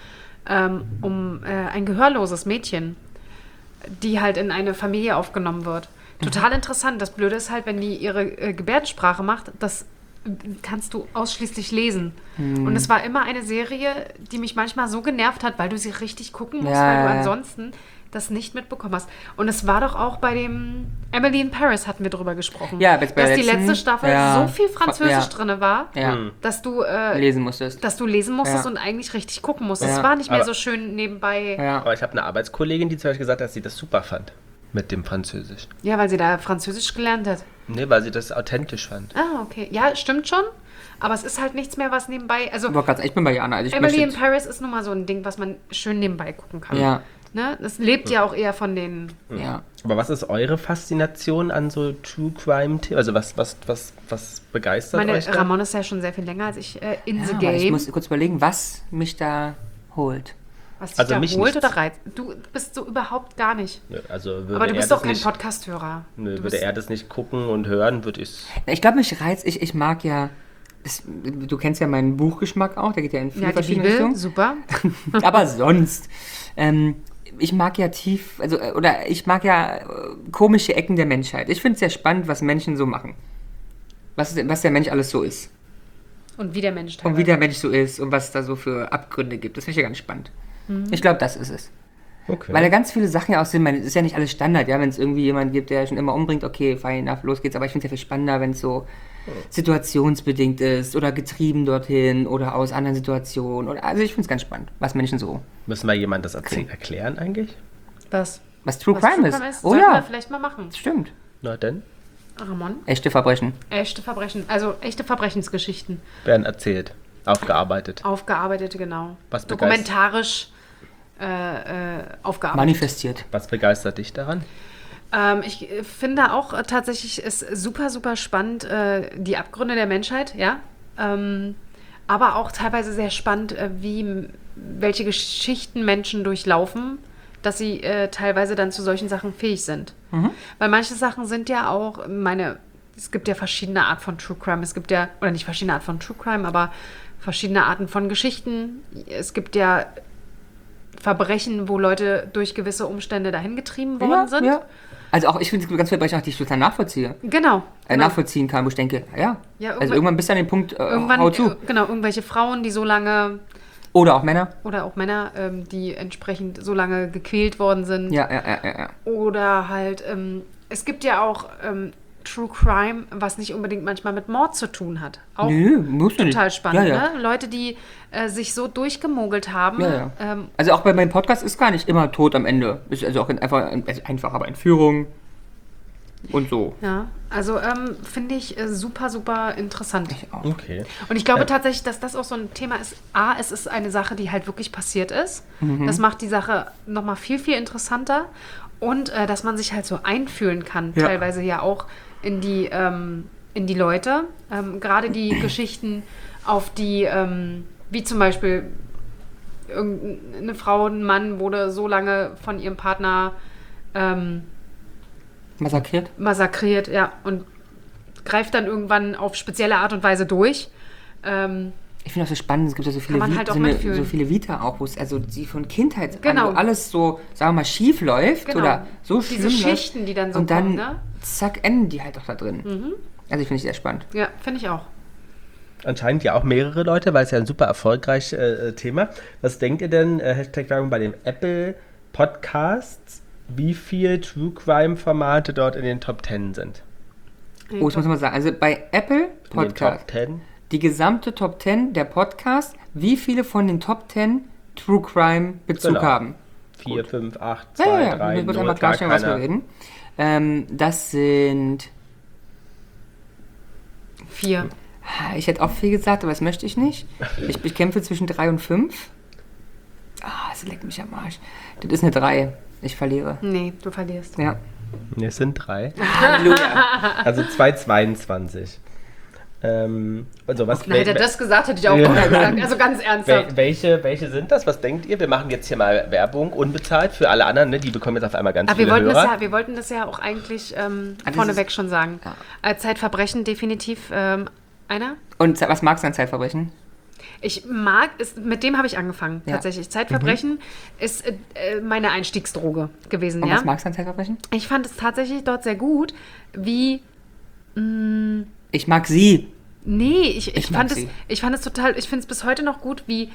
Speaker 2: um ein gehörloses Mädchen, die halt in eine Familie aufgenommen wird. Total interessant. Das Blöde ist halt, wenn die ihre Gebärdensprache macht, das kannst du ausschließlich lesen. Und es war immer eine Serie, die mich manchmal so genervt hat, weil du sie richtig gucken musst,
Speaker 1: Ja,
Speaker 2: weil du
Speaker 1: ja, ja.
Speaker 2: ansonsten das nicht mitbekommen hast. Und es war doch auch bei dem Emily in Paris hatten wir drüber gesprochen.
Speaker 1: Ja, jetzt bei
Speaker 2: dass
Speaker 1: der
Speaker 2: die
Speaker 1: letzten-
Speaker 2: letzte Staffel
Speaker 1: ja.
Speaker 2: so viel Französisch
Speaker 1: Ja.
Speaker 2: drin war,
Speaker 1: Ja,
Speaker 2: dass du
Speaker 1: lesen musstest.
Speaker 2: lesen musstest
Speaker 1: Ja.
Speaker 2: und eigentlich richtig gucken musstest.
Speaker 1: Ja.
Speaker 2: Es war nicht mehr
Speaker 3: Aber-
Speaker 2: so schön nebenbei.
Speaker 1: Ja.
Speaker 3: Aber ich habe eine Arbeitskollegin, die zum Beispiel gesagt hat, dass sie das super fand mit dem Französisch.
Speaker 2: Ja, weil sie da Französisch gelernt hat.
Speaker 3: Nee, weil sie das authentisch fand.
Speaker 2: Ah, okay. Ja, stimmt schon. Aber es ist halt nichts mehr, was nebenbei. Also,
Speaker 1: Aber ganz, ich bin bei Jana. Also ich
Speaker 2: Emily in
Speaker 1: möchte,
Speaker 2: Paris ist nun mal so ein Ding, was man schön nebenbei gucken kann.
Speaker 1: ja,
Speaker 2: Ne? Das lebt ja auch eher von den.
Speaker 1: ja.
Speaker 3: Aber was ist eure Faszination an so True Crime-Themen? Also was begeistert
Speaker 2: Meine
Speaker 3: euch da?
Speaker 2: Ramon ist ja schon sehr viel länger als ich in the
Speaker 1: Ja,
Speaker 2: game.
Speaker 1: ich muss kurz überlegen, was mich da holt.
Speaker 2: Was dich
Speaker 3: Also
Speaker 2: da
Speaker 3: mich
Speaker 2: holt
Speaker 3: nichts.
Speaker 2: oder reizt. Du bist so überhaupt gar nicht.
Speaker 3: Nö, also würde
Speaker 2: Aber du
Speaker 3: er
Speaker 2: bist
Speaker 3: das
Speaker 2: doch kein
Speaker 3: nicht,
Speaker 2: Podcast-Hörer.
Speaker 3: nö,
Speaker 2: Du
Speaker 3: würde
Speaker 2: bist-
Speaker 3: er das nicht gucken und hören, würde ich
Speaker 1: Ich glaube, mich reizt, ich mag ja, du kennst ja meinen Buchgeschmack auch, der geht ja in viele
Speaker 2: Ja, die
Speaker 1: verschiedene
Speaker 2: Bibel,
Speaker 1: Richtungen.
Speaker 2: super.
Speaker 1: Aber sonst, ich mag ja ich mag ja komische Ecken der Menschheit. Ich finde es sehr spannend, was Menschen so machen. Was der Mensch alles so ist.
Speaker 2: Und wie der Mensch
Speaker 1: Und wie der Mensch so ist und was es da so für Abgründe gibt. Das finde ich ja ganz spannend.
Speaker 2: Mhm.
Speaker 1: Ich glaube, das ist es.
Speaker 3: Okay.
Speaker 1: Weil da ganz viele Sachen ja auch sind, es ist ja nicht alles Standard, ja, wenn es irgendwie jemanden gibt, der schon immer umbringt, okay, fine enough, los geht's, aber ich finde es ja viel spannender, wenn es so situationsbedingt ist oder getrieben dorthin oder aus anderen Situationen, also ich finde es ganz spannend, was Menschen so.
Speaker 3: Müssen wir jemand das erklären eigentlich?
Speaker 2: Was
Speaker 1: True Crime ist. Oh
Speaker 2: Sollten wir
Speaker 1: ja,
Speaker 2: vielleicht mal machen.
Speaker 1: stimmt.
Speaker 3: Na denn?
Speaker 2: Ramon?
Speaker 1: Echte Verbrechen.
Speaker 2: Echte Verbrechen, also echte Verbrechensgeschichten.
Speaker 3: Werden erzählt. Aufgearbeitet.
Speaker 2: Aufgearbeitete, genau.
Speaker 3: Was
Speaker 2: Dokumentarisch aufgearbeitet.
Speaker 1: Manifestiert.
Speaker 3: Was begeistert dich daran?
Speaker 2: Ich finde auch tatsächlich ist super, super spannend, die Abgründe der Menschheit, ja. Aber auch teilweise sehr spannend, welche Geschichten Menschen durchlaufen, dass sie teilweise dann zu solchen Sachen fähig sind. Weil manche Sachen sind ja auch, es gibt ja verschiedene Arten von True Crime. Es gibt ja, oder nicht verschiedene Arten von True Crime, aber verschiedene Arten von Geschichten. Es gibt ja Verbrechen, wo Leute durch gewisse Umstände dahin getrieben worden sind.
Speaker 1: Ja. Also auch, ich finde es ganz viele Verbrechen, die ich total nachvollziehe.
Speaker 2: Genau.
Speaker 1: Nachvollziehen kann, wo ich denke, ja. Also irgendwann bist du an dem Punkt, hau zu.
Speaker 2: Genau, irgendwelche Frauen, die so lange...
Speaker 1: Oder auch Männer.
Speaker 2: Oder auch Männer, die entsprechend so lange gequält worden sind.
Speaker 1: Ja.
Speaker 2: Oder halt, es gibt ja auch True Crime, was nicht unbedingt manchmal mit Mord zu tun hat. Auch
Speaker 1: muss ja
Speaker 2: total
Speaker 1: nicht.
Speaker 2: spannend,
Speaker 1: Ja.
Speaker 2: ne? Leute, die sich so durchgemogelt haben.
Speaker 1: Ja. Also auch bei meinem Podcast ist gar nicht immer Tod am Ende. Ist also auch einfach aber Entführung und so.
Speaker 2: Ja, also finde ich super, super interessant.
Speaker 1: Ich auch.
Speaker 3: Okay.
Speaker 2: Und ich glaube tatsächlich, dass das auch so ein Thema ist. Es ist eine Sache, die halt wirklich passiert ist. Das macht die Sache nochmal viel, viel interessanter. Und dass man sich halt so einfühlen kann, teilweise ja auch in die Leute. Gerade die Geschichten auf die, wie zum Beispiel irgendeine Frau, ein Mann wurde so lange von ihrem Partner massakriert, ja, und greift dann irgendwann auf spezielle Art und Weise durch.
Speaker 1: Ich finde auch so spannend, es gibt ja so viele,
Speaker 2: halt
Speaker 1: so viele Vita auch, wo es also die von Kindheit an,
Speaker 2: Genau.
Speaker 1: wo alles so, sagen wir mal, schief läuft oder so schlimm
Speaker 2: Diese
Speaker 1: läuft.
Speaker 2: Schichten, die dann so
Speaker 1: und dann,
Speaker 2: kommen, ne?
Speaker 1: zack, enden die halt auch da drin. Also ich finde es sehr spannend.
Speaker 2: Ja, finde ich auch.
Speaker 3: Anscheinend ja auch mehrere Leute, weil es ja ein super erfolgreiches Thema. Was denkt ihr denn, Hashtag-Werbung bei den Apple Podcasts, wie viel True Crime Formate dort in den Top 10 sind?
Speaker 1: Oh, das muss man sagen. Also bei Apple
Speaker 3: In den
Speaker 1: Podcast,
Speaker 3: Top 10?
Speaker 1: die gesamte Top 10 der Podcast, wie viele von den Top 10 True Crime Bezug haben?
Speaker 3: 4, 5, 8, 2, 3,
Speaker 1: Ich muss
Speaker 3: 0,
Speaker 1: einmal
Speaker 3: gar
Speaker 1: klarstellen, was wir
Speaker 3: keiner.
Speaker 1: reden. Das sind...
Speaker 2: 4.
Speaker 1: Ich hätte auch viel gesagt, aber das möchte ich nicht. Ich kämpfe zwischen 3 und 5. Das leckt mich am Arsch. Das ist eine 3. Ich verliere.
Speaker 2: Nee, du verlierst.
Speaker 1: Ja.
Speaker 3: Ne, es sind 3.
Speaker 1: Halleluja.
Speaker 3: Also 2,22. Also was,
Speaker 2: Na, hätte er das gesagt, hätte ich auch
Speaker 3: Ja.
Speaker 2: gesagt. Also ganz ernsthaft.
Speaker 3: welche sind das? Was denkt ihr? Wir machen jetzt hier mal Werbung, unbezahlt für alle anderen, ne? Die bekommen jetzt auf einmal ganz
Speaker 2: Aber
Speaker 3: viele Hörer.
Speaker 2: wir wollten das ja auch eigentlich
Speaker 1: das
Speaker 2: vorneweg
Speaker 1: ist-
Speaker 2: schon sagen.
Speaker 1: Ja.
Speaker 2: Zeitverbrechen definitiv einer.
Speaker 1: Und was magst du an Zeitverbrechen?
Speaker 2: Ich mag, mit dem habe ich angefangen,
Speaker 1: Ja.
Speaker 2: tatsächlich. Zeitverbrechen ist meine Einstiegsdroge gewesen,
Speaker 1: Und
Speaker 2: ja.
Speaker 1: was magst du an Zeitverbrechen?
Speaker 2: Ich fand es tatsächlich dort sehr gut, wie...
Speaker 1: Ich mag sie.
Speaker 2: Nee, ich
Speaker 1: mag
Speaker 2: fand es,
Speaker 1: sie.
Speaker 2: ich fand es total, ich finde es bis heute noch gut, wie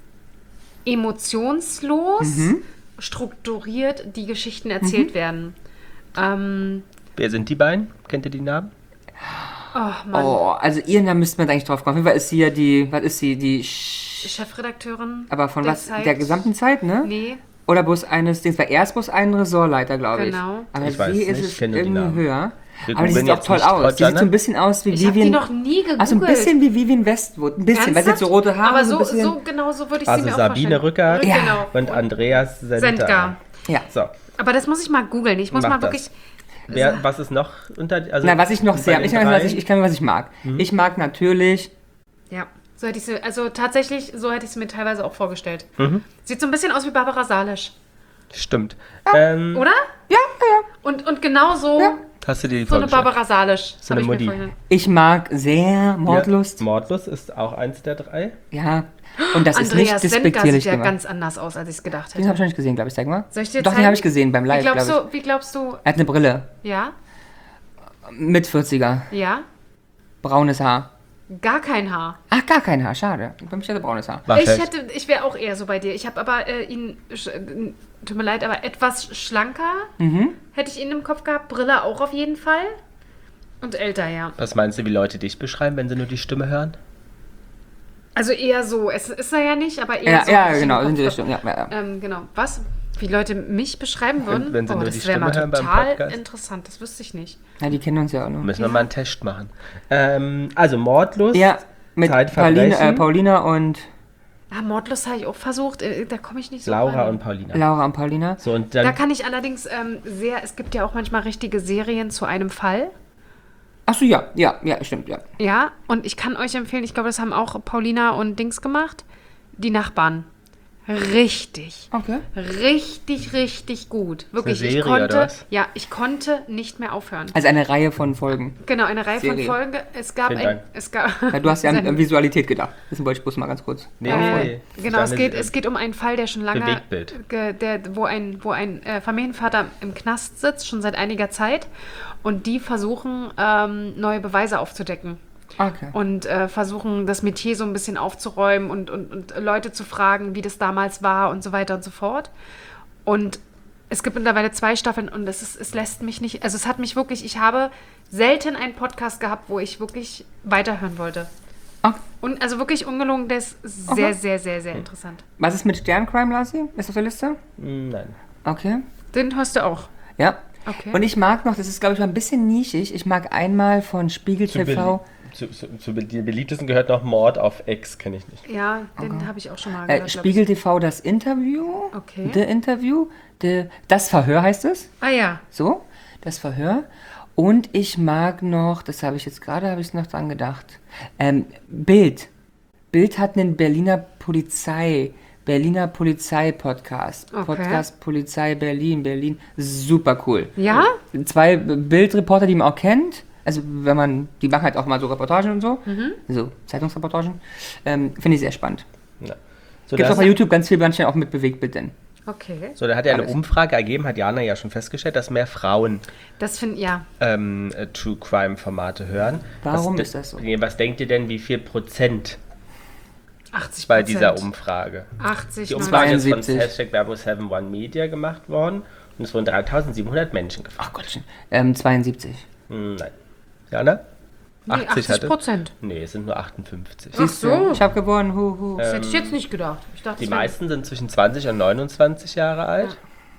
Speaker 2: emotionslos, strukturiert die Geschichten erzählt werden.
Speaker 3: Wer sind die beiden? Kennt ihr die Namen?
Speaker 2: Oh Mann,
Speaker 1: Oh, also ihren Namen müsste man eigentlich drauf kommen. Auf jeden Fall ist sie ja die, was ist sie?
Speaker 2: Chefredakteurin.
Speaker 1: Aber von
Speaker 2: der
Speaker 1: was?
Speaker 2: Zeit.
Speaker 1: Der gesamten Zeit, ne?
Speaker 2: Nee,
Speaker 1: Oder bloß eines Dings, weil er ist bloß ein Ressortleiter, glaube ich.
Speaker 2: Genau.
Speaker 1: Aber
Speaker 3: Ich weiß
Speaker 1: sie ist
Speaker 3: nicht,
Speaker 1: es
Speaker 3: ich kenne die
Speaker 1: irgendwie
Speaker 3: Namen.
Speaker 1: höher.
Speaker 3: Wir
Speaker 1: Aber die
Speaker 3: googeln
Speaker 1: sieht auch
Speaker 3: jetzt
Speaker 1: toll
Speaker 3: nicht,
Speaker 1: aus. Die sieht
Speaker 3: Tatjana.
Speaker 1: so ein bisschen aus wie
Speaker 2: ich habe die
Speaker 1: Vivian.
Speaker 2: noch nie gegoogelt.
Speaker 1: Also ein bisschen wie Vivian Westwood. Ein bisschen, weil sie hat so rote Haare.
Speaker 2: Aber
Speaker 1: ein
Speaker 2: so
Speaker 1: bisschen,
Speaker 2: genau so würde ich
Speaker 3: Also
Speaker 2: sie mir auch
Speaker 3: Sabine
Speaker 2: vorstellen.
Speaker 3: Rückert
Speaker 1: Ja.
Speaker 2: Genau.
Speaker 3: und Andreas Sendker.
Speaker 2: Sendker.
Speaker 1: Ja.
Speaker 3: So,
Speaker 2: Aber das muss ich mal googeln. Ich muss
Speaker 3: Mach
Speaker 2: mal
Speaker 3: das.
Speaker 2: wirklich...
Speaker 3: was ist noch unter... Also
Speaker 1: Na, was ich noch
Speaker 3: bei
Speaker 1: sehr...
Speaker 3: den
Speaker 1: Ich kann,
Speaker 3: dreien?
Speaker 1: was ich mag. Ich mag natürlich...
Speaker 2: Ja, so hätte ich sie, also tatsächlich, so hätte ich es mir teilweise auch vorgestellt. Sieht so ein bisschen aus wie Barbara Salisch,
Speaker 3: Stimmt.
Speaker 2: oder?
Speaker 1: Ja.
Speaker 2: Und genau so,
Speaker 3: Hast du dir die
Speaker 2: so eine
Speaker 3: vorgestellt?
Speaker 2: Barbara Salisch.
Speaker 3: So eine
Speaker 2: hab ich mir
Speaker 3: Mutti.
Speaker 2: vorgestellt.
Speaker 1: Ich mag sehr Mordlust.
Speaker 3: Ja, Mordlust ist auch eins der 3.
Speaker 1: Ja. Und das ist
Speaker 2: Andreas
Speaker 1: nicht
Speaker 2: Sendker
Speaker 1: despektierlich
Speaker 2: sieht ja
Speaker 1: gemacht.
Speaker 2: ganz anders aus, als ich es gedacht
Speaker 1: Den habe
Speaker 2: hätte.
Speaker 1: ich noch nicht gesehen, glaube ich. Sag mal.
Speaker 2: Soll ich dir
Speaker 1: Doch, den
Speaker 2: zeigen?
Speaker 1: habe ich gesehen beim Live, glaube ich.
Speaker 2: Wie glaubst du,
Speaker 1: Er hat eine Brille.
Speaker 2: ja?
Speaker 1: Mit 40er.
Speaker 2: Ja?
Speaker 1: Braunes Haar.
Speaker 2: Gar kein Haar.
Speaker 1: Ach, gar kein Haar, schade. Bei mir hatte braunes Haar.
Speaker 2: Ich wäre auch eher so bei dir. Ich habe aber ihn, tut mir leid, aber etwas schlanker hätte ich ihn im Kopf gehabt. Brille auch auf jeden Fall. Und älter, ja.
Speaker 3: Was meinst du, wie Leute dich beschreiben, wenn sie nur die Stimme hören?
Speaker 2: Also eher so. Es ist er ja nicht, aber eher
Speaker 1: Ja,
Speaker 2: so.
Speaker 1: ja, genau, in die Richtung. Ja.
Speaker 2: Genau. Was? Wie Leute mich beschreiben würden?
Speaker 3: Wenn sie nur die
Speaker 2: das wäre
Speaker 3: Stimme
Speaker 2: mal
Speaker 3: hören beim
Speaker 2: total
Speaker 3: Podcast.
Speaker 2: interessant. Das wüsste ich nicht.
Speaker 1: Ja, die kennen uns ja auch noch.
Speaker 3: Müssen wir mal einen Test machen. Also Mordlust,
Speaker 1: Ja, mit
Speaker 3: Zeitverbrechen,
Speaker 1: Paulina und
Speaker 2: Mordlust habe ich auch versucht. Da komme ich nicht so
Speaker 3: Laura
Speaker 2: ran.
Speaker 3: und Paulina.
Speaker 1: Laura und Paulina.
Speaker 3: So, und
Speaker 2: Da
Speaker 3: dann
Speaker 2: kann ich allerdings es gibt ja auch manchmal richtige Serien zu einem Fall.
Speaker 1: Achso, ja, stimmt, ja.
Speaker 2: Ja, und ich kann euch empfehlen, ich glaube, das haben auch Paulina und Dings gemacht. Die Nachbarn. Richtig.
Speaker 1: Okay.
Speaker 2: Richtig gut. Wirklich,
Speaker 3: Eine Serie, oder was?
Speaker 2: ich konnte nicht mehr aufhören.
Speaker 1: Also eine Reihe von Folgen.
Speaker 2: Genau, eine Reihe
Speaker 1: Serie.
Speaker 2: von Folgen. Es gab
Speaker 3: Vielen Dank.
Speaker 1: Ja, du hast ja an Visualität gedacht. Das wollte ich bloß mal ganz kurz.
Speaker 3: Nee.
Speaker 2: Genau, es geht um einen Fall, der schon lange,
Speaker 3: Bewegtbild.
Speaker 2: wo ein Familienvater im Knast sitzt, schon seit einiger Zeit, und die versuchen, neue Beweise aufzudecken.
Speaker 1: Okay.
Speaker 2: Und versuchen, das Metier so ein bisschen aufzuräumen und Leute zu fragen, wie das damals war und so weiter und so fort. Und es gibt mittlerweile 2 Staffeln und es lässt mich nicht, also es hat mich wirklich, ich habe selten einen Podcast gehabt, wo ich wirklich weiterhören wollte.
Speaker 1: Okay.
Speaker 2: Und also wirklich ungelogen, der ist sehr interessant.
Speaker 1: Was ist mit Sterncrime, Lassi? Ist auf der Liste?
Speaker 3: Nein.
Speaker 1: Okay.
Speaker 2: Den hörst du auch.
Speaker 1: Ja.
Speaker 2: Okay.
Speaker 1: Und ich mag noch, das ist glaube ich mal ein bisschen nischig, ich mag einmal von Spiegel TV.
Speaker 3: Zu den beliebtesten gehört noch Mord auf Ex, kenne ich nicht.
Speaker 2: Ja, den habe ich auch schon mal gehört.
Speaker 1: Spiegel TV, das Interview.
Speaker 2: Okay.
Speaker 1: The Interview. Das Verhör heißt es.
Speaker 2: Ah ja.
Speaker 1: So, das Verhör. Und ich mag noch, das habe ich jetzt gerade, habe ich noch dran gedacht, Bild. Bild hat einen Berliner Polizei-Podcast.
Speaker 2: Okay.
Speaker 1: Podcast Polizei Berlin. Super cool.
Speaker 2: Ja?
Speaker 1: 2 Bildreporter, die man auch kennt. Also die machen halt auch mal so Reportagen und so. So Zeitungsreportagen. Finde ich sehr spannend.
Speaker 3: Ja. So,
Speaker 1: Gibt auch bei YouTube ganz viel, manchmal auch mit Bewegtbild denn.
Speaker 2: Okay.
Speaker 3: So, da hat ja eine
Speaker 1: Alles.
Speaker 3: Umfrage ergeben, hat Jana ja schon festgestellt, dass mehr Frauen
Speaker 2: Das finde ja.
Speaker 3: True Crime Formate hören.
Speaker 1: Warum ist das so?
Speaker 3: Was denkt ihr denn, wie viel Prozent
Speaker 2: 80%.
Speaker 3: bei dieser Umfrage?
Speaker 2: 80,
Speaker 3: Die Umfrage ist von
Speaker 1: 72.
Speaker 3: #Verbo7 One Media gemacht worden und es wurden 3700 Menschen gefragt.
Speaker 1: Ach Gottchen. 72.
Speaker 3: Nein. Jana?
Speaker 2: Nee, 80%.
Speaker 3: Nee, es sind nur 58.
Speaker 2: Ach so.
Speaker 1: Ich habe gewonnen. Huhu.
Speaker 2: Das hätte ich jetzt nicht gedacht. Ich dachte,
Speaker 3: Die
Speaker 2: es wäre-
Speaker 3: meisten sind zwischen 20 und 29 Jahre alt.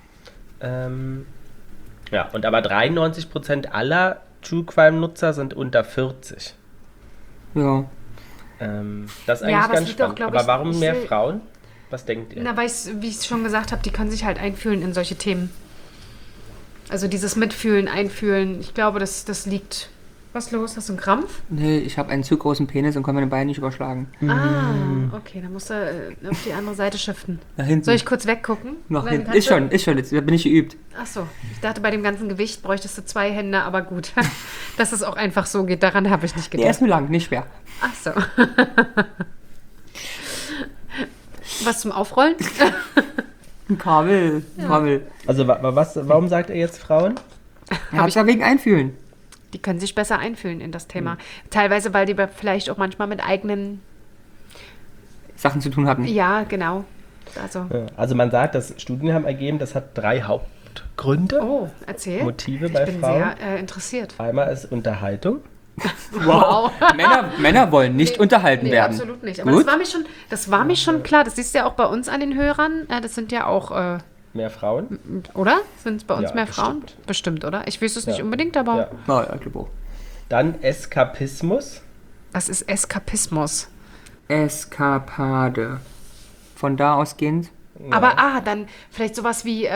Speaker 3: Ja, und aber 93% aller True Crime Nutzer sind unter 40.
Speaker 1: Ja.
Speaker 3: Das ist
Speaker 2: Ja,
Speaker 3: eigentlich
Speaker 2: aber es
Speaker 3: ganz
Speaker 2: liegt auch,
Speaker 3: spannend.
Speaker 2: glaub
Speaker 3: Aber
Speaker 2: ich,
Speaker 3: warum
Speaker 2: ich
Speaker 3: mehr
Speaker 2: sehe-
Speaker 3: Frauen? Was denkt ihr?
Speaker 2: Na, weil wie ich schon gesagt habe, die können sich halt einfühlen in solche Themen. Also dieses Mitfühlen, Einfühlen, ich glaube, das liegt... Was los? Hast du einen Krampf?
Speaker 1: Nee, ich habe einen zu großen Penis und kann meine Beine nicht überschlagen.
Speaker 2: Ah, okay, dann musst du auf die andere Seite shiften.
Speaker 1: Nach hinten.
Speaker 2: Soll ich kurz weggucken?
Speaker 1: Noch
Speaker 2: Dann
Speaker 1: hinten.
Speaker 2: kannst
Speaker 1: Ist schon, jetzt da bin ich geübt.
Speaker 2: Ach so, ich dachte, bei dem ganzen Gewicht bräuchtest du 2 Hände, aber gut, dass es auch einfach so geht, daran habe ich nicht
Speaker 1: Der ist
Speaker 2: gedacht.
Speaker 1: nur lang, nicht schwer.
Speaker 2: Ach so. Was zum Aufrollen?
Speaker 1: Ein Kabel.
Speaker 3: Also warum sagt er jetzt Frauen?
Speaker 1: Er hat ja wegen Einfühlen.
Speaker 2: Die können sich besser einfühlen in das Thema. Teilweise, weil die vielleicht auch manchmal mit eigenen...
Speaker 1: Sachen zu tun hatten.
Speaker 2: Ja, genau. Also,
Speaker 3: Also man sagt, dass Studien haben ergeben, das hat 3 Hauptgründe.
Speaker 2: oh, erzähl.
Speaker 3: Motive
Speaker 2: Ich
Speaker 3: bei
Speaker 2: bin
Speaker 3: Frauen.
Speaker 2: sehr interessiert.
Speaker 3: Einmal ist Unterhaltung.
Speaker 1: Wow. Männer wollen nicht unterhalten
Speaker 2: Nee,
Speaker 1: werden.
Speaker 2: absolut nicht. Aber
Speaker 1: Gut.
Speaker 2: das war mir schon klar. Das siehst du ja auch bei uns an den Hörern. Das sind ja auch...
Speaker 3: Mehr Frauen.
Speaker 2: Oder? Sind es bei uns
Speaker 3: Ja,
Speaker 2: mehr Frauen? Bestimmt, oder? Ich wüsste es nicht unbedingt, aber
Speaker 3: Ja.
Speaker 1: Oh, ja, Klippo.
Speaker 3: Dann Eskapismus.
Speaker 2: was ist Eskapismus?
Speaker 1: Eskapade. Von da ausgehend.
Speaker 2: Aber dann vielleicht sowas wie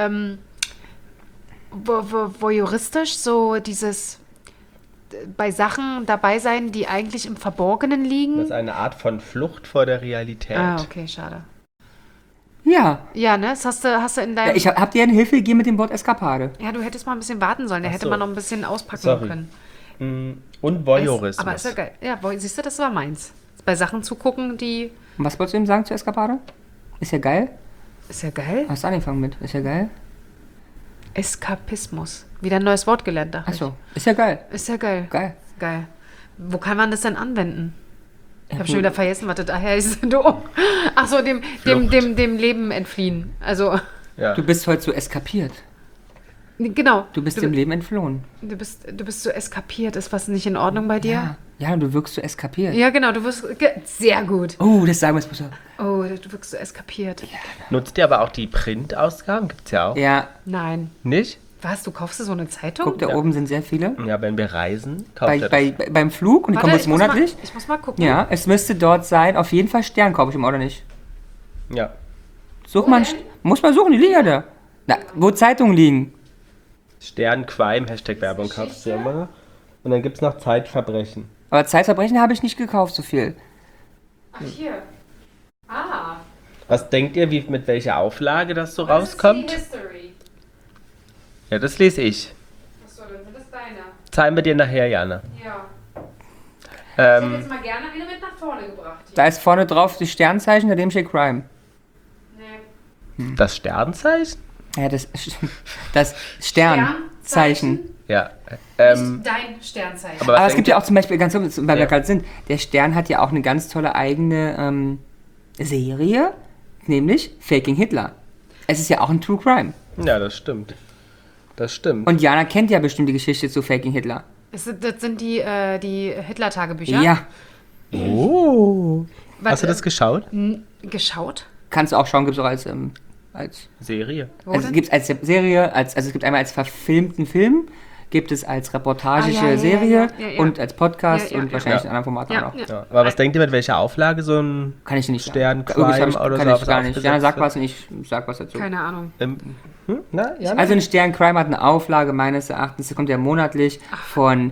Speaker 2: voyeuristisch, so dieses bei Sachen dabei sein, die eigentlich im Verborgenen
Speaker 3: Das
Speaker 2: liegen.
Speaker 3: ist eine Art von Flucht vor der Realität.
Speaker 2: Okay, schade.
Speaker 1: Ja.
Speaker 2: Ja, ne? Das hast du in deinem...
Speaker 1: Habt ihr eine Hilfe gegeben mit dem Wort Eskapade?
Speaker 2: Ja, du hättest mal ein bisschen warten sollen. Da
Speaker 3: Ach
Speaker 2: hätte
Speaker 3: so.
Speaker 2: man noch ein bisschen auspacken
Speaker 3: Sorry.
Speaker 2: können.
Speaker 3: Und Voyeurismus.
Speaker 2: Aber ist ja geil. Ja, siehst du, das war meins. Bei Sachen zugucken, die...
Speaker 1: Und was wolltest du ihm sagen zur Eskapade? Ist ja geil.
Speaker 2: Ist ja geil.
Speaker 1: Hast du angefangen mit? Ist ja geil.
Speaker 2: Eskapismus. Wieder ein neues Wort gelernt, dachte
Speaker 1: Achso. Ist ja geil.
Speaker 2: ich. Ist ja geil.
Speaker 1: Geil.
Speaker 2: Geil. Wo kann man das denn anwenden? Ich habe schon wieder vergessen, was das daher ist. Ach so, dem Leben entfliehen. Also,
Speaker 3: Ja.
Speaker 1: Du bist heute so eskapiert.
Speaker 2: genau.
Speaker 1: Du bist dem Leben entflohen.
Speaker 2: Du bist so eskapiert. Ist was nicht in Ordnung bei dir?
Speaker 1: Ja, du wirkst so eskapiert.
Speaker 2: Ja, genau. Du wirst sehr gut.
Speaker 1: Oh, das sagen wir jetzt bitte.
Speaker 2: Oh, du wirkst so eskapiert.
Speaker 3: Nutzt ihr aber auch die Printausgaben? Gibt's ja auch.
Speaker 1: Ja,
Speaker 2: Nein.
Speaker 3: Nicht?
Speaker 2: Was? Du kaufst dir so eine Zeitung?
Speaker 1: guck, da oben sind sehr viele.
Speaker 3: Ja, wenn wir reisen, kauft ihr das.
Speaker 1: Beim Flug, und die kommen jetzt monatlich.
Speaker 2: Ich muss mal gucken.
Speaker 1: Ja, es müsste dort sein, auf jeden Fall Stern, kaufe ich immer, oder nicht?
Speaker 3: Ja.
Speaker 1: Such mal, muss man suchen, die liegen ja da. Na, wo Zeitungen liegen.
Speaker 3: Stern Crime, Hashtag-Werbung kaufst du immer. Und dann gibt's noch Zeitverbrechen.
Speaker 1: Aber Zeitverbrechen habe ich nicht gekauft, so viel.
Speaker 2: Ach, hier. Ah.
Speaker 3: Was denkt ihr, mit welcher Auflage das so rauskommt?
Speaker 2: History.
Speaker 3: Ja, das lese ich.
Speaker 2: Achso, dann sind das deine.
Speaker 3: Zeigen wir dir nachher, Jana.
Speaker 2: Ja. Ich hätte
Speaker 3: Ähm,
Speaker 2: jetzt mal gerne eine mit nach vorne gebracht. Hier.
Speaker 1: Da ist vorne drauf das Sternzeichen, daneben steht Crime.
Speaker 2: Nee.
Speaker 3: das Sternzeichen?
Speaker 1: Ja, das Sternzeichen.
Speaker 3: Ja.
Speaker 2: Nicht dein Sternzeichen.
Speaker 3: Aber was
Speaker 1: Aber es gibt
Speaker 3: denkt
Speaker 1: ja
Speaker 3: ihr-
Speaker 1: auch zum Beispiel, ganz weil wir
Speaker 3: Ja.
Speaker 1: gerade sind, der Stern hat ja auch eine ganz tolle eigene Serie, nämlich Faking Hitler. Es ist ja auch ein True Crime.
Speaker 3: Ja, das stimmt. Das stimmt.
Speaker 1: Und Jana kennt ja bestimmt die Geschichte zu Faking Hitler.
Speaker 2: Das sind die Hitler-Tagebücher.
Speaker 1: Ja.
Speaker 3: Oh.
Speaker 2: Was,
Speaker 3: Hast du das geschaut?
Speaker 2: geschaut?
Speaker 1: Kannst du auch schauen, gibt es auch als
Speaker 3: Serie.
Speaker 2: Wo
Speaker 1: also
Speaker 2: denn?
Speaker 1: gibt es als Serie, also es gibt einmal als verfilmten Film, gibt es als reportagische
Speaker 2: ja,
Speaker 1: Serie
Speaker 2: ja.
Speaker 1: und als Podcast
Speaker 2: Ja, ja,
Speaker 1: und
Speaker 2: ja.
Speaker 1: wahrscheinlich
Speaker 3: Ja.
Speaker 1: in anderen Formaten
Speaker 2: Ja,
Speaker 1: auch noch.
Speaker 2: ja.
Speaker 3: Ja. Aber was denkt ihr, mit welcher Auflage so ein
Speaker 1: Kann ich dir nicht
Speaker 3: Stern,
Speaker 1: sagen. Irgendwie
Speaker 3: Crime oder
Speaker 1: kann
Speaker 3: so
Speaker 1: ich gar nicht.
Speaker 3: aufgesetzt
Speaker 1: Jana sagt
Speaker 3: wird?
Speaker 1: was und ich sag was dazu.
Speaker 2: Keine Ahnung.
Speaker 3: Na, Jana?
Speaker 1: Also ein Stern Crime hat eine Auflage meines Erachtens, das kommt ja monatlich von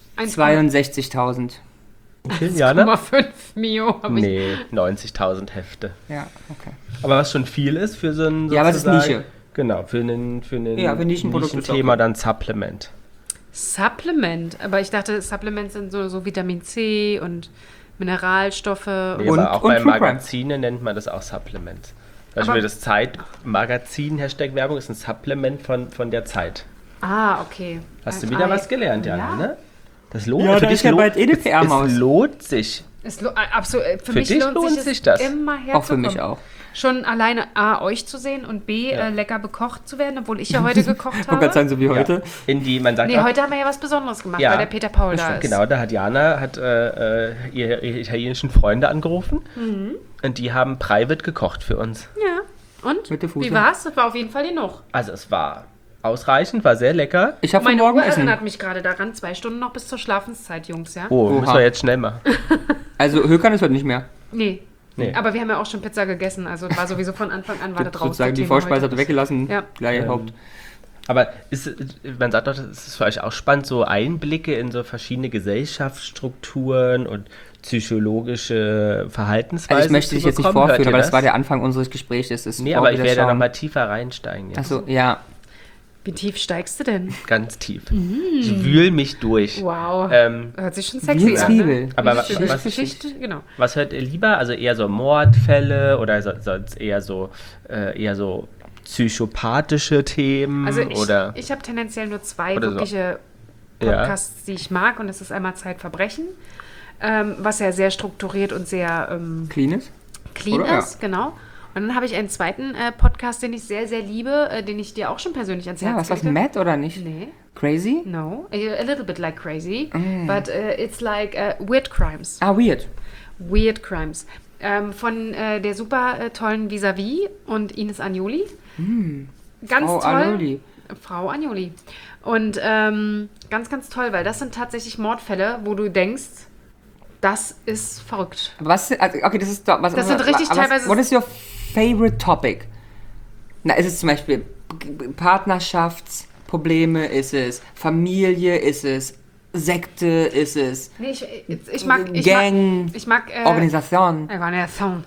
Speaker 1: 62.000.
Speaker 3: Okay, Jana?
Speaker 2: 1,5 Mio habe ich.
Speaker 3: Nee, 90.000 Hefte.
Speaker 1: Ja, okay.
Speaker 3: Aber was schon viel ist für so ein
Speaker 1: Ja, aber es ist
Speaker 3: sozusagen-
Speaker 1: Nische.
Speaker 3: Genau, für einen
Speaker 1: Ja, für Nischenprodukte ist auch
Speaker 3: Nischenthema
Speaker 1: gut.
Speaker 3: dann Supplement.
Speaker 2: Supplement. Aber ich dachte, Supplements sind so Vitamin C und Mineralstoffe.
Speaker 3: Nee,
Speaker 1: Und-
Speaker 3: aber auch
Speaker 1: und
Speaker 3: bei
Speaker 1: True Crime.
Speaker 3: Magazinen nennt man das auch Supplement. Zum
Speaker 2: Aber-
Speaker 3: Beispiel das Zeit-Magazin, Hashtag Werbung, ist ein Supplement von der Zeit.
Speaker 2: Ah, okay.
Speaker 3: Hast du wieder was gelernt, Jana,
Speaker 2: ja.
Speaker 3: ne? Das lohnt
Speaker 1: Ja,
Speaker 3: für
Speaker 1: da
Speaker 3: dich
Speaker 1: ist ja
Speaker 3: lohnt-
Speaker 1: bald eh eine PR-Maus.
Speaker 3: Es lohnt sich.
Speaker 2: Absolut. Für mich
Speaker 3: dich
Speaker 2: lohnt sich es
Speaker 3: das.
Speaker 2: immer herzukommen.
Speaker 1: Auch für mich auch.
Speaker 2: Schon alleine A, euch zu sehen und B, lecker bekocht zu werden, obwohl ich ja heute gekocht
Speaker 1: Ich wollte gerade
Speaker 2: habe.
Speaker 1: sagen, so wie heute.
Speaker 3: Man sagt
Speaker 2: Nee,
Speaker 3: auch,
Speaker 2: heute haben wir ja was Besonderes gemacht,
Speaker 3: Ja,
Speaker 2: weil der Peter Paul
Speaker 3: das
Speaker 2: da
Speaker 3: stimmt,
Speaker 2: ist.
Speaker 3: genau, da hat Jana ihre italienischen Freunde angerufen
Speaker 2: Mhm.
Speaker 3: und die haben private gekocht für uns.
Speaker 2: Ja. Und?
Speaker 1: Mit der Fuße.
Speaker 2: Wie war's? Das war auf jeden Fall genug.
Speaker 3: Also es war ausreichend, war sehr lecker.
Speaker 1: Ich habe von
Speaker 2: Meine
Speaker 1: morgen
Speaker 2: Uhr
Speaker 1: Essen.
Speaker 2: erinnert mich gerade daran, 2 Stunden noch bis zur Schlafenszeit, Jungs, ja?
Speaker 3: Oh,
Speaker 1: Oha.
Speaker 3: müssen wir jetzt schnell machen.
Speaker 1: Also Hökern ist heute nicht mehr.
Speaker 2: Nee.
Speaker 3: Nee.
Speaker 2: Aber wir haben ja auch schon Pizza gegessen, also war sowieso von Anfang an war da draußen.
Speaker 1: Sozusagen die Vorspeise hat er weggelassen.
Speaker 2: Ja.
Speaker 1: Gleich Haupt.
Speaker 3: Aber man sagt doch, es ist für euch auch spannend, so Einblicke in so verschiedene Gesellschaftsstrukturen und psychologische Verhaltensweisen
Speaker 1: Also ich möchte
Speaker 3: zu
Speaker 1: dich jetzt nicht
Speaker 3: bekommen. Hört
Speaker 1: vorführen,
Speaker 3: ihr
Speaker 1: aber das war der Anfang unseres Gesprächs.
Speaker 3: Nee, aber ich werde da nochmal tiefer reinsteigen jetzt.
Speaker 1: Achso, ja.
Speaker 2: Wie tief steigst du denn?
Speaker 3: Ganz tief. Ich wühl mich durch.
Speaker 2: Wow.
Speaker 3: Ähm,
Speaker 2: Hört sich schon
Speaker 1: Wie
Speaker 2: sexy an.
Speaker 1: Zwiebel.
Speaker 2: Ne?
Speaker 3: aber
Speaker 2: Geschichte, genau.
Speaker 3: was hört ihr lieber? Also eher so Mordfälle oder sonst eher so psychopathische Themen?
Speaker 2: Also
Speaker 3: oder
Speaker 2: ich habe tendenziell nur 2
Speaker 3: Oder so.
Speaker 2: wirkliche Podcasts, die ich mag. Und das ist einmal Zeitverbrechen, was ja sehr strukturiert und sehr
Speaker 1: Clean ist?
Speaker 2: clean
Speaker 1: Oder?
Speaker 2: ist. Genau. Und dann habe ich einen zweiten Podcast, den ich sehr, sehr liebe, den ich dir auch schon persönlich ans
Speaker 1: Ja,
Speaker 2: Herz
Speaker 1: was
Speaker 2: lege.
Speaker 1: Matt oder nicht?
Speaker 2: Nee.
Speaker 1: Crazy?
Speaker 2: No, a little bit like crazy, but it's like weird crimes.
Speaker 1: Ah, weird.
Speaker 2: Weird crimes. Von der super tollen Vis-a-vis und Ines Agnoli. Ganz
Speaker 1: Frau
Speaker 2: toll.
Speaker 1: Agnoli.
Speaker 2: Frau Agnoli. Und ganz, ganz toll, weil das sind tatsächlich Mordfälle, wo du denkst, das ist verrückt.
Speaker 1: Aber was, also, okay, das ist doch, was.
Speaker 2: Das sind richtig
Speaker 1: aber
Speaker 2: teilweise-
Speaker 1: What is your favorite topic? Na, ist es zum Beispiel Partnerschaftsprobleme? Ist es Familie? Ist es Sekte? Ist es
Speaker 2: Nee, ich mag
Speaker 1: Gang?
Speaker 2: ich mag
Speaker 1: Organisation?
Speaker 2: Organisation.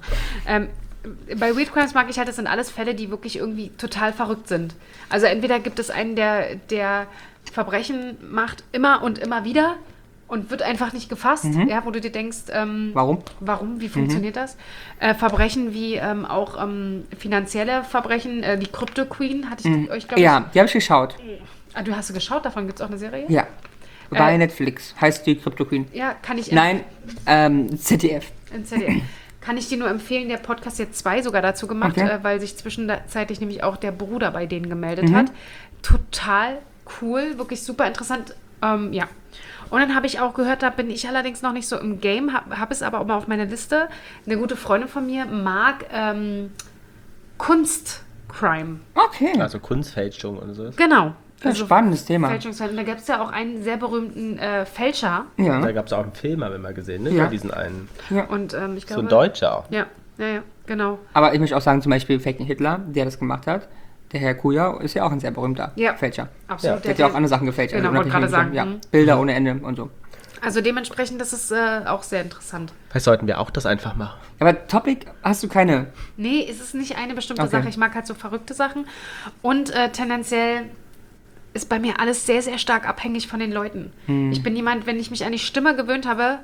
Speaker 2: Bei Weird Crimes mag ich halt, das sind alles Fälle, die wirklich irgendwie total verrückt sind. Also entweder gibt es einen, der Verbrechen macht immer und immer wieder und wird einfach nicht gefasst, ja, wo du dir denkst,
Speaker 1: Warum?
Speaker 2: wie funktioniert das? Verbrechen wie auch finanzielle Verbrechen, die Crypto Queen, hatte ich euch, glaube ich...
Speaker 1: Ja, die habe ich geschaut.
Speaker 2: Ah, du hast geschaut, davon gibt es auch eine Serie?
Speaker 1: Ja. Bei Netflix heißt die Crypto Queen.
Speaker 2: Ja, kann ich...
Speaker 1: Nein, ZDF.
Speaker 2: Im ZDF. Kann ich dir nur empfehlen, der Podcast jetzt 2 sogar dazu gemacht,
Speaker 1: Okay.
Speaker 2: weil sich zwischenzeitlich nämlich auch der Bruder bei denen gemeldet hat. Total cool, wirklich super interessant. Ja. Und dann habe ich auch gehört, da bin ich allerdings noch nicht so im Game, habe es aber auch mal auf meiner Liste. Eine gute Freundin von mir mag Kunstcrime.
Speaker 1: Okay.
Speaker 3: Also Kunstfälschung und so.
Speaker 2: Genau.
Speaker 1: Das ist ein spannendes Thema.
Speaker 2: Fälschungsfälle. Und da gibt es ja auch einen sehr berühmten Fälscher.
Speaker 1: Ja.
Speaker 3: Da gab es auch einen Film, haben wir mal gesehen, ne?
Speaker 1: Ja.
Speaker 3: Über diesen einen.
Speaker 2: Und ich glaube...
Speaker 3: So ein Deutscher auch.
Speaker 2: Ja, genau.
Speaker 1: Aber ich möchte auch sagen, zum Beispiel Fake Hitler, der das gemacht hat, der Herr Kuja ist ja auch ein sehr berühmter Fälscher.
Speaker 2: Absolut.
Speaker 1: Der hat ja auch andere Sachen gefälscht.
Speaker 2: Genau,
Speaker 1: also
Speaker 2: wollte gerade sagen.
Speaker 1: Ja, Bilder ohne Ende und so.
Speaker 2: Also dementsprechend, das ist auch sehr interessant.
Speaker 3: Vielleicht sollten wir auch das einfach machen.
Speaker 1: Aber Topic hast du keine.
Speaker 2: Nee, es ist nicht eine bestimmte
Speaker 1: Okay.
Speaker 2: Sache. Ich mag halt so verrückte Sachen. Und tendenziell ist bei mir alles sehr, sehr stark abhängig von den Leuten. Ich bin jemand, wenn ich mich an die Stimme gewöhnt habe,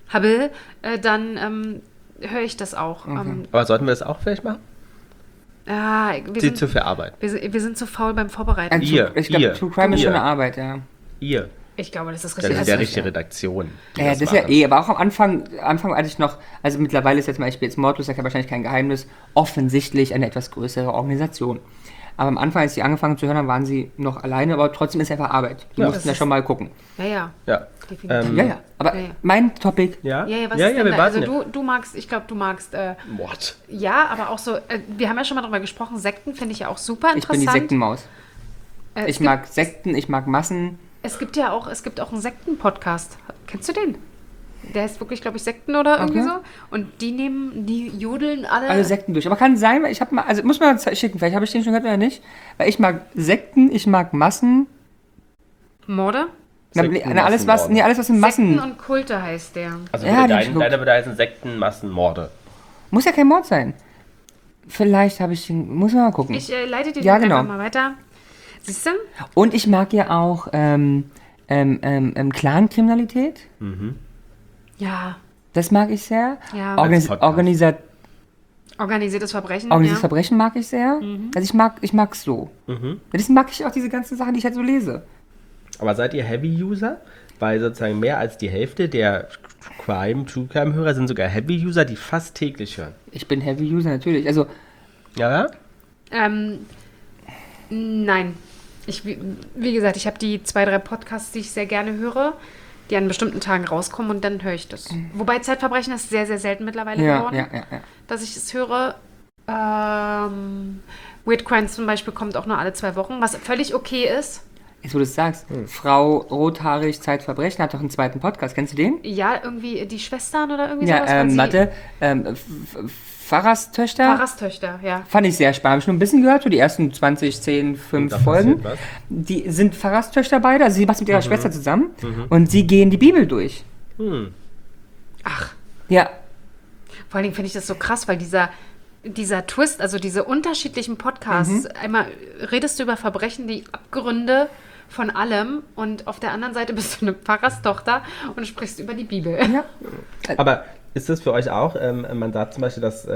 Speaker 2: dann höre ich das auch.
Speaker 3: Aber sollten wir das auch vielleicht machen?
Speaker 2: Wir
Speaker 3: Sieht zu
Speaker 2: sind,
Speaker 3: viel Arbeit.
Speaker 2: wir sind zu faul beim Vorbereiten.
Speaker 3: Ihr.
Speaker 1: Ich glaube, True Crime ist schon eine Arbeit, ja.
Speaker 3: Ihr.
Speaker 2: Ich glaube, das ist
Speaker 3: Das
Speaker 2: richtig.
Speaker 3: ist ja richtige Redaktion. die
Speaker 1: Ja, das ist ja
Speaker 3: machen.
Speaker 1: aber auch am Anfang als ich noch, also mittlerweile ist jetzt zum Beispiel Mordlos, ja wahrscheinlich kein Geheimnis, offensichtlich eine etwas größere Organisation. Aber am Anfang, als sie angefangen zu hören haben, waren sie noch alleine, aber trotzdem ist einfach Arbeit. Die
Speaker 3: Ja.
Speaker 1: mussten ja schon mal gucken.
Speaker 2: Ja.
Speaker 3: Ja.
Speaker 2: Definitiv.
Speaker 1: Ja. Aber
Speaker 2: Ja.
Speaker 1: mein Topic,
Speaker 3: Ja?
Speaker 2: Ja, was
Speaker 3: ja,
Speaker 2: ist denn
Speaker 3: wir
Speaker 2: da?
Speaker 3: warten
Speaker 2: Also
Speaker 3: ja.
Speaker 2: du magst, ich glaube, du magst,
Speaker 3: Mord.
Speaker 2: ja, aber auch so, wir haben ja schon mal darüber gesprochen, Sekten finde ich ja auch super
Speaker 1: ich bin
Speaker 2: interessant.
Speaker 1: die Sektenmaus.
Speaker 2: Es
Speaker 1: Ich mag Sekten, ich mag Massen.
Speaker 2: Es gibt auch einen Sekten-Podcast. Kennst du den? Der ist wirklich, glaube ich, Sekten oder irgendwie
Speaker 1: Okay.
Speaker 2: so. Und die jodeln alle.
Speaker 1: Alle Sekten durch. Aber kann sein, weil ich habe mal, also muss man schicken, vielleicht habe ich den schon gehört oder nicht. Weil ich mag Sekten, ich mag Massen.
Speaker 2: Morde?
Speaker 1: Alles was in Massen.
Speaker 2: Sekten und Kulte heißt der.
Speaker 3: Also
Speaker 1: Ja,
Speaker 3: würde
Speaker 1: die Schluck.
Speaker 3: deiner würde heißen Sektenmassenmorde.
Speaker 1: Muss ja kein Mord sein. Vielleicht habe ich den, muss man mal gucken.
Speaker 2: Ich leite dir
Speaker 1: Ja,
Speaker 2: den
Speaker 1: genau.
Speaker 2: einfach mal weiter. Siehst du?
Speaker 1: Und ich mag ja auch Clan-Kriminalität.
Speaker 2: Ja.
Speaker 1: Das mag ich sehr.
Speaker 2: Ja.
Speaker 3: Podcast.
Speaker 2: Organisiertes Verbrechen.
Speaker 1: Organisiertes
Speaker 2: ja.
Speaker 1: Verbrechen mag ich sehr. Also ich mag so. Deswegen mag ich auch diese ganzen Sachen, die ich halt so lese.
Speaker 3: Aber seid ihr Heavy-User? Weil sozusagen mehr als die Hälfte der True Crime-Hörer sind sogar Heavy-User, die fast täglich hören.
Speaker 1: Ich bin Heavy User natürlich. Also
Speaker 3: Ja?
Speaker 2: Nein. Wie gesagt, ich habe die 2, 3 Podcasts, die ich sehr gerne höre, die an bestimmten Tagen rauskommen und dann höre ich das. Wobei Zeitverbrechen ist sehr, sehr selten mittlerweile geworden,
Speaker 1: ja.
Speaker 2: dass ich es höre. Weird Crimes zum Beispiel kommt auch nur alle 2 Wochen, was völlig okay ist.
Speaker 1: Jetzt, wo du es sagst, Frau Rothaarig Zeitverbrechen hat doch einen zweiten Podcast. Kennst du den?
Speaker 2: Ja, irgendwie die Schwestern oder irgendwie
Speaker 1: Ja,
Speaker 2: sowas. weil sie-
Speaker 1: warte. Pfarrerstöchter.
Speaker 2: Pfarrerstöchter, ja.
Speaker 1: Fand ich sehr spannend. Habe ich nur ein bisschen gehört, so die ersten 20, 10, 5
Speaker 3: Da
Speaker 1: Folgen.
Speaker 3: passiert was.
Speaker 1: Die sind Pfarrerstöchter beide, also sie macht mit ihrer Schwester zusammen und sie gehen die Bibel durch.
Speaker 2: Ach,
Speaker 1: Ja,
Speaker 2: vor allen Dingen finde ich das so krass, weil dieser Twist, also diese unterschiedlichen Podcasts, einmal redest du über Verbrechen, die Abgründe von allem und auf der anderen Seite bist du eine Pfarrerstochter und sprichst über die Bibel.
Speaker 1: ja.
Speaker 3: Aber ist das für euch auch, man sagt zum Beispiel, dass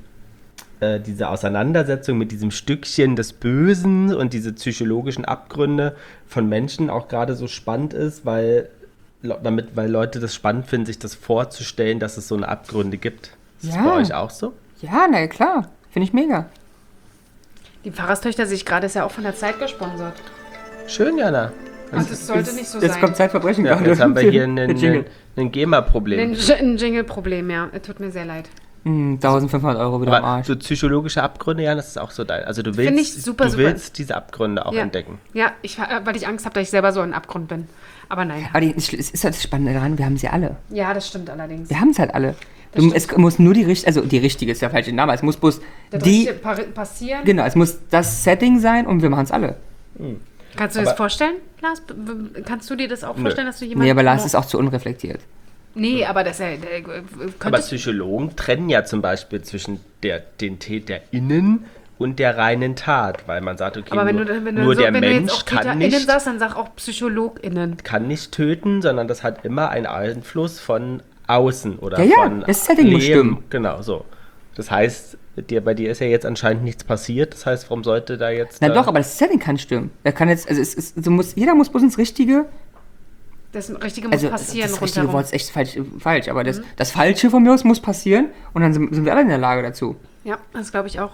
Speaker 3: diese Auseinandersetzung mit diesem Stückchen des Bösen und diese psychologischen Abgründe von Menschen auch gerade so spannend ist, weil Leute das spannend finden, sich das vorzustellen, dass es so eine Abgründe gibt. Ist das
Speaker 1: Ja.
Speaker 3: bei euch auch so?
Speaker 1: Ja, na ja, klar. Finde ich mega.
Speaker 2: Die Pfarrerstöchter sehe ich gerade, ist ja auch von der Zeit gesponsert.
Speaker 3: Schön, Jana.
Speaker 2: Also das sollte nicht so
Speaker 1: Jetzt
Speaker 2: sein.
Speaker 1: kommt Zeitverbrechen
Speaker 3: Ja,
Speaker 1: gerade.
Speaker 3: jetzt haben wir hier
Speaker 1: Der Jingle.
Speaker 3: ein GEMA-Problem.
Speaker 2: Ein Jingle-Problem, ja. Tut mir sehr leid.
Speaker 1: 1500 Euro wieder am
Speaker 3: Aber
Speaker 1: Arsch.
Speaker 3: so psychologische Abgründe, ja, das ist auch so dein. Also du
Speaker 2: Finde ich
Speaker 3: willst,
Speaker 2: super,
Speaker 3: du
Speaker 2: super.
Speaker 3: willst diese Abgründe auch
Speaker 2: Ja.
Speaker 3: entdecken.
Speaker 2: Ja, weil ich Angst habe, dass ich selber so ein Abgrund bin. Aber nein.
Speaker 1: Aber es ist halt das Spannende daran, wir haben sie alle.
Speaker 2: Ja, das stimmt allerdings.
Speaker 1: Wir haben es halt alle.
Speaker 2: Das
Speaker 1: Es muss nur die richtige, also die richtige ist der falsche Name, es muss bloß
Speaker 2: Das
Speaker 1: die,
Speaker 2: Richtige passieren.
Speaker 1: genau, es muss das Setting sein und wir machen es alle.
Speaker 2: Kannst du dir das
Speaker 3: Aber-
Speaker 2: vorstellen, Lars? Kannst du dir das auch vorstellen, dass du jemanden...
Speaker 1: Nee, aber Lars ist auch zu unreflektiert.
Speaker 2: Nee, aber das
Speaker 3: Aber
Speaker 2: könntest
Speaker 3: Psychologen trennen ja zum Beispiel zwischen den TäterInnen und der reinen Tat, weil man sagt, okay,
Speaker 2: aber wenn
Speaker 3: nur,
Speaker 2: du
Speaker 3: nur der
Speaker 2: wenn du jetzt
Speaker 3: Mensch
Speaker 2: auch
Speaker 3: kann
Speaker 2: TäterInnen
Speaker 3: nicht,
Speaker 2: sagst, dann sag auch PsychologInnen.
Speaker 3: kann nicht töten, sondern das hat immer einen Einfluss von außen oder
Speaker 1: Ja, ja,
Speaker 3: von
Speaker 1: das Setting muss stimmen.
Speaker 3: Genau, so. Das heißt, bei dir ist ja jetzt anscheinend nichts passiert, das heißt, warum sollte da jetzt...
Speaker 1: Na doch, aber das Setting kann stimmen. Er kann jetzt, also jeder muss bloß ins richtige
Speaker 2: Das Richtige muss passieren
Speaker 1: das richtige
Speaker 2: rundherum.
Speaker 1: Wort ist echt falsch, aber das Falsche von mir aus muss passieren und dann sind wir alle in der Lage dazu.
Speaker 2: Ja, das glaube ich auch.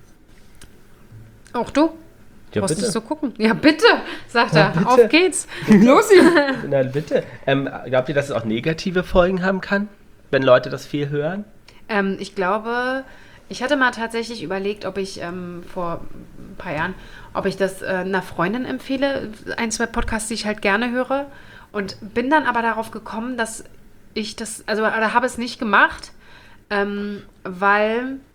Speaker 2: Auch du?
Speaker 3: Ja,
Speaker 2: Du musst
Speaker 3: bitte.
Speaker 2: nicht so gucken. Ja, bitte, sagt er.
Speaker 3: bitte.
Speaker 2: Auf geht's.
Speaker 1: Los, Sie!
Speaker 3: Na, bitte. Glaubt ihr, dass es auch negative Folgen haben kann, wenn Leute das viel hören?
Speaker 2: Ich glaube, ich hatte mal tatsächlich überlegt, ob ich vor ein paar Jahren, ob ich das einer Freundin empfehle, 1, 2 Podcasts, die ich halt gerne höre. Und bin dann aber darauf gekommen, dass ich das, oder habe es nicht gemacht, weil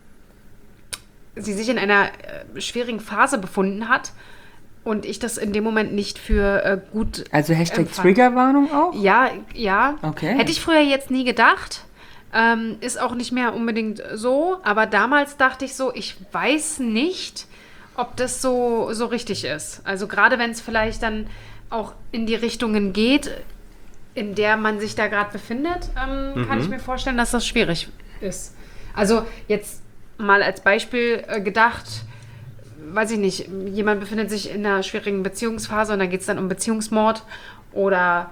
Speaker 2: sie sich in einer schwierigen Phase befunden hat und ich das in dem Moment nicht für gut
Speaker 1: Also Hashtag
Speaker 2: empfand.
Speaker 1: Triggerwarnung auch?
Speaker 2: Ja.
Speaker 1: Okay.
Speaker 2: Hätte ich früher jetzt nie gedacht. Ist auch nicht mehr unbedingt so. Aber damals dachte ich so, ich weiß nicht, ob das so richtig ist. Also gerade wenn es vielleicht dann auch in die Richtungen geht, in der man sich da gerade befindet, kann ich mir vorstellen, dass das schwierig ist. Also jetzt mal als Beispiel gedacht, weiß ich nicht, jemand befindet sich in einer schwierigen Beziehungsphase und dann geht es dann um Beziehungsmord oder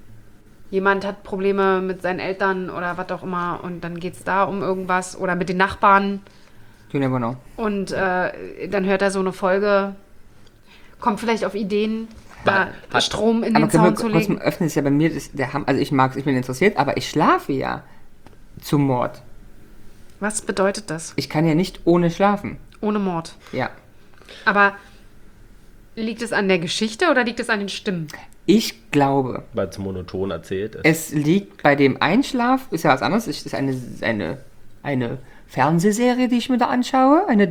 Speaker 2: jemand hat Probleme mit seinen Eltern oder was auch immer und dann geht es da um irgendwas oder mit den Nachbarn
Speaker 1: You never know.
Speaker 2: und dann hört er so eine Folge, kommt vielleicht auf Ideen, da Strom in den
Speaker 1: Aber können wir
Speaker 2: Zaun zu
Speaker 1: kurz
Speaker 2: legen.
Speaker 1: mal öffnen, ist ja bei mir, also ich mag es, ich bin interessiert, aber ich schlafe ja zum Mord.
Speaker 2: Was bedeutet das?
Speaker 1: Ich kann ja nicht ohne schlafen.
Speaker 2: Ohne Mord.
Speaker 1: Ja.
Speaker 2: Aber liegt es an der Geschichte oder liegt es an den Stimmen?
Speaker 1: Ich glaube,
Speaker 3: Weil es monoton erzählt ist.
Speaker 1: es liegt bei dem Einschlaf, ist ja was anderes, es ist eine Fernsehserie, die ich mir da anschaue, eine